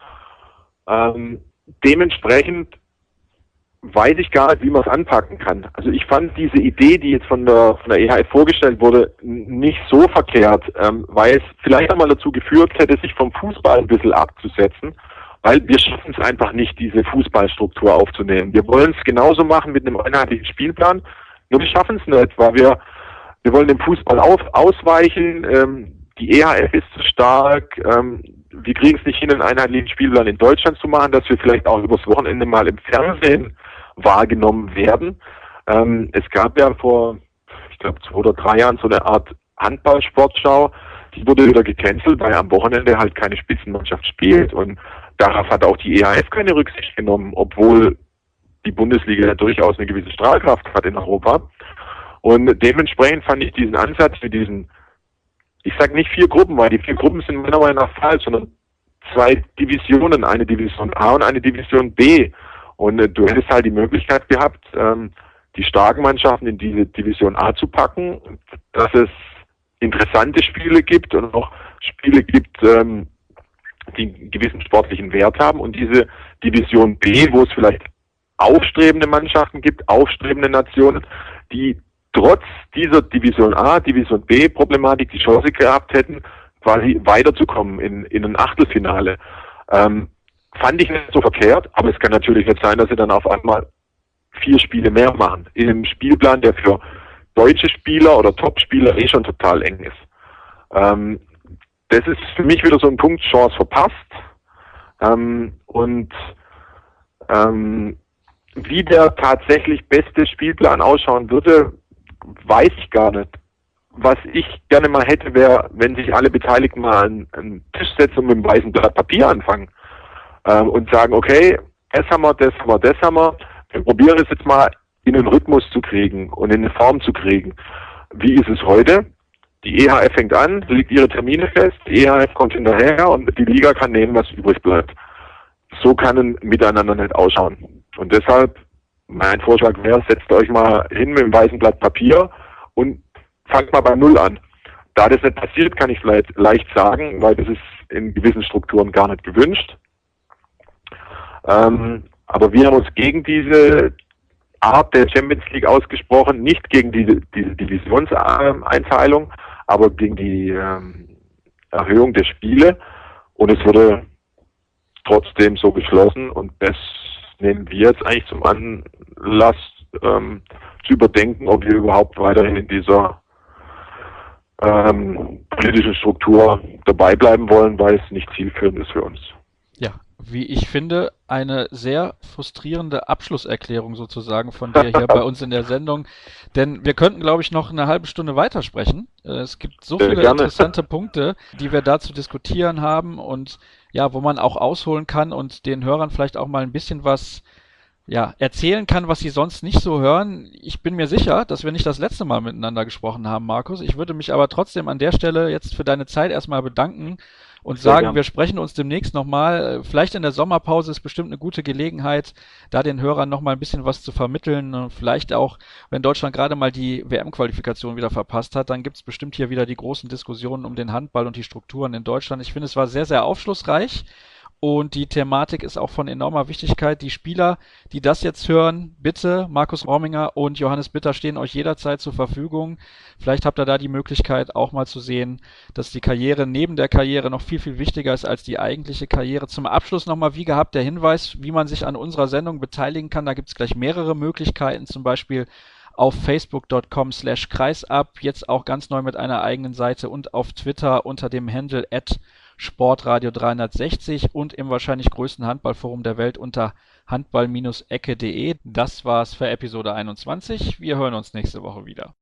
Speaker 6: Ähm, dementsprechend weiß ich gar nicht, wie man es anpacken kann. Also ich fand diese Idee, die jetzt von der von der E H F vorgestellt wurde, nicht so verkehrt, ähm, weil es vielleicht einmal dazu geführt hätte, sich vom Fußball ein bisschen abzusetzen, weil wir schaffen es einfach nicht, diese Fußballstruktur aufzunehmen. Wir wollen es genauso machen mit einem einheitlichen Spielplan, nur wir schaffen es nicht, weil wir wir wollen dem Fußball auf, ausweichen, ähm, die E H F ist zu stark, ähm, wir kriegen es nicht hin, einen einheitlichen Spielplan in Deutschland zu machen, dass wir vielleicht auch übers Wochenende mal im Fernsehen wahrgenommen werden. Ähm, es gab ja vor, ich glaube, zwei oder drei Jahren so eine Art Handball-Sportschau, die wurde wieder gecancelt, weil am Wochenende halt keine Spitzenmannschaft spielt und darauf hat auch die E H F keine Rücksicht genommen, obwohl die Bundesliga ja durchaus eine gewisse Strahlkraft hat in Europa. Und dementsprechend fand ich diesen Ansatz mit diesen, ich sage nicht vier Gruppen, weil die vier Gruppen sind meiner Meinung nach falsch, sondern zwei Divisionen, eine Division A und eine Division B. Und äh, du hättest halt die Möglichkeit gehabt, ähm, die starken Mannschaften in diese Division A zu packen, dass es interessante Spiele gibt und auch Spiele gibt, ähm, die einen gewissen sportlichen Wert haben, und diese Division B, wo es vielleicht aufstrebende Mannschaften gibt, aufstrebende Nationen, die trotz dieser Division A, Division B Problematik die Chance gehabt hätten, quasi weiterzukommen in, in ein Achtelfinale. Ähm, fand ich nicht so verkehrt, aber es kann natürlich nicht sein, dass sie dann auf einmal vier Spiele mehr machen. In einem Spielplan, der für deutsche Spieler oder Top-Spieler eh schon total eng ist. Ähm, das ist für mich wieder so ein Punkt, Chance verpasst. Ähm, und ähm, wie der tatsächlich beste Spielplan ausschauen würde, weiß ich gar nicht. Was ich gerne mal hätte, wäre, wenn sich alle Beteiligten mal an einen Tisch setzen und mit einem weißen Blatt Papier anfangen ähm, und sagen, okay, das haben wir, das haben wir, das haben wir. Wir probieren es jetzt mal in einen Rhythmus zu kriegen und in eine Form zu kriegen. Wie ist es heute? Die E H F fängt an, legt ihre Termine fest, die E H F kommt hinterher und die Liga kann nehmen, was übrig bleibt. So kann ein Miteinander nicht ausschauen. Und deshalb, mein Vorschlag wäre, setzt euch mal hin mit einem weißen Blatt Papier und fangt mal bei Null an. Da das nicht passiert, kann ich vielleicht leicht sagen, weil das ist in gewissen Strukturen gar nicht gewünscht. Ähm, aber wir haben uns gegen diese Art der Champions League ausgesprochen, nicht gegen diese, diese Divisionseinteilung, aber gegen die ähm, Erhöhung der Spiele. Und es wurde trotzdem so beschlossen, und das nehmen wir jetzt eigentlich zum Anlass, ähm, zu überdenken, ob wir überhaupt weiterhin in dieser ähm, politischen Struktur dabei bleiben wollen, weil es nicht zielführend ist für uns.
Speaker 1: Ja, wie ich finde, eine sehr frustrierende Abschlusserklärung sozusagen von dir hier bei uns in der Sendung, denn wir könnten, glaube ich, noch eine halbe Stunde weitersprechen. Es gibt so viele
Speaker 6: Gerne.
Speaker 1: interessante Punkte, die wir da zu diskutieren haben und ja, wo man auch ausholen kann und den Hörern vielleicht auch mal ein bisschen was ja, erzählen kann, was sie sonst nicht so hören. Ich bin mir sicher, dass wir nicht das letzte Mal miteinander gesprochen haben, Markus. Ich würde mich aber trotzdem an der Stelle jetzt für deine Zeit erstmal bedanken und
Speaker 6: Sehr
Speaker 1: sagen,
Speaker 6: gern.
Speaker 1: wir sprechen uns demnächst nochmal. Vielleicht in der Sommerpause ist bestimmt eine gute Gelegenheit, da den Hörern nochmal ein bisschen was zu vermitteln. Und vielleicht auch, wenn Deutschland gerade mal die W M-Qualifikation wieder verpasst hat, dann gibt es bestimmt hier wieder die großen Diskussionen um den Handball und die Strukturen in Deutschland. Ich finde, es war sehr, sehr aufschlussreich. Und die Thematik ist auch von enormer Wichtigkeit. Die Spieler, die das jetzt hören, bitte, Markus Rauminger und Johannes Bitter stehen euch jederzeit zur Verfügung. Vielleicht habt ihr da die Möglichkeit auch mal zu sehen, dass die Karriere neben der Karriere noch viel, viel wichtiger ist als die eigentliche Karriere. Zum Abschluss nochmal, wie gehabt, der Hinweis, wie man sich an unserer Sendung beteiligen kann. Da gibt es gleich mehrere Möglichkeiten, zum Beispiel auf facebook punkt com slash kreisab, jetzt auch ganz neu mit einer eigenen Seite, und auf Twitter unter dem Handle at sportradio dreihundertsechzig und im wahrscheinlich größten Handballforum der Welt unter handball Bindestrich ecke punkt de. Das war's für Episode einundzwanzig. Wir hören uns nächste Woche wieder.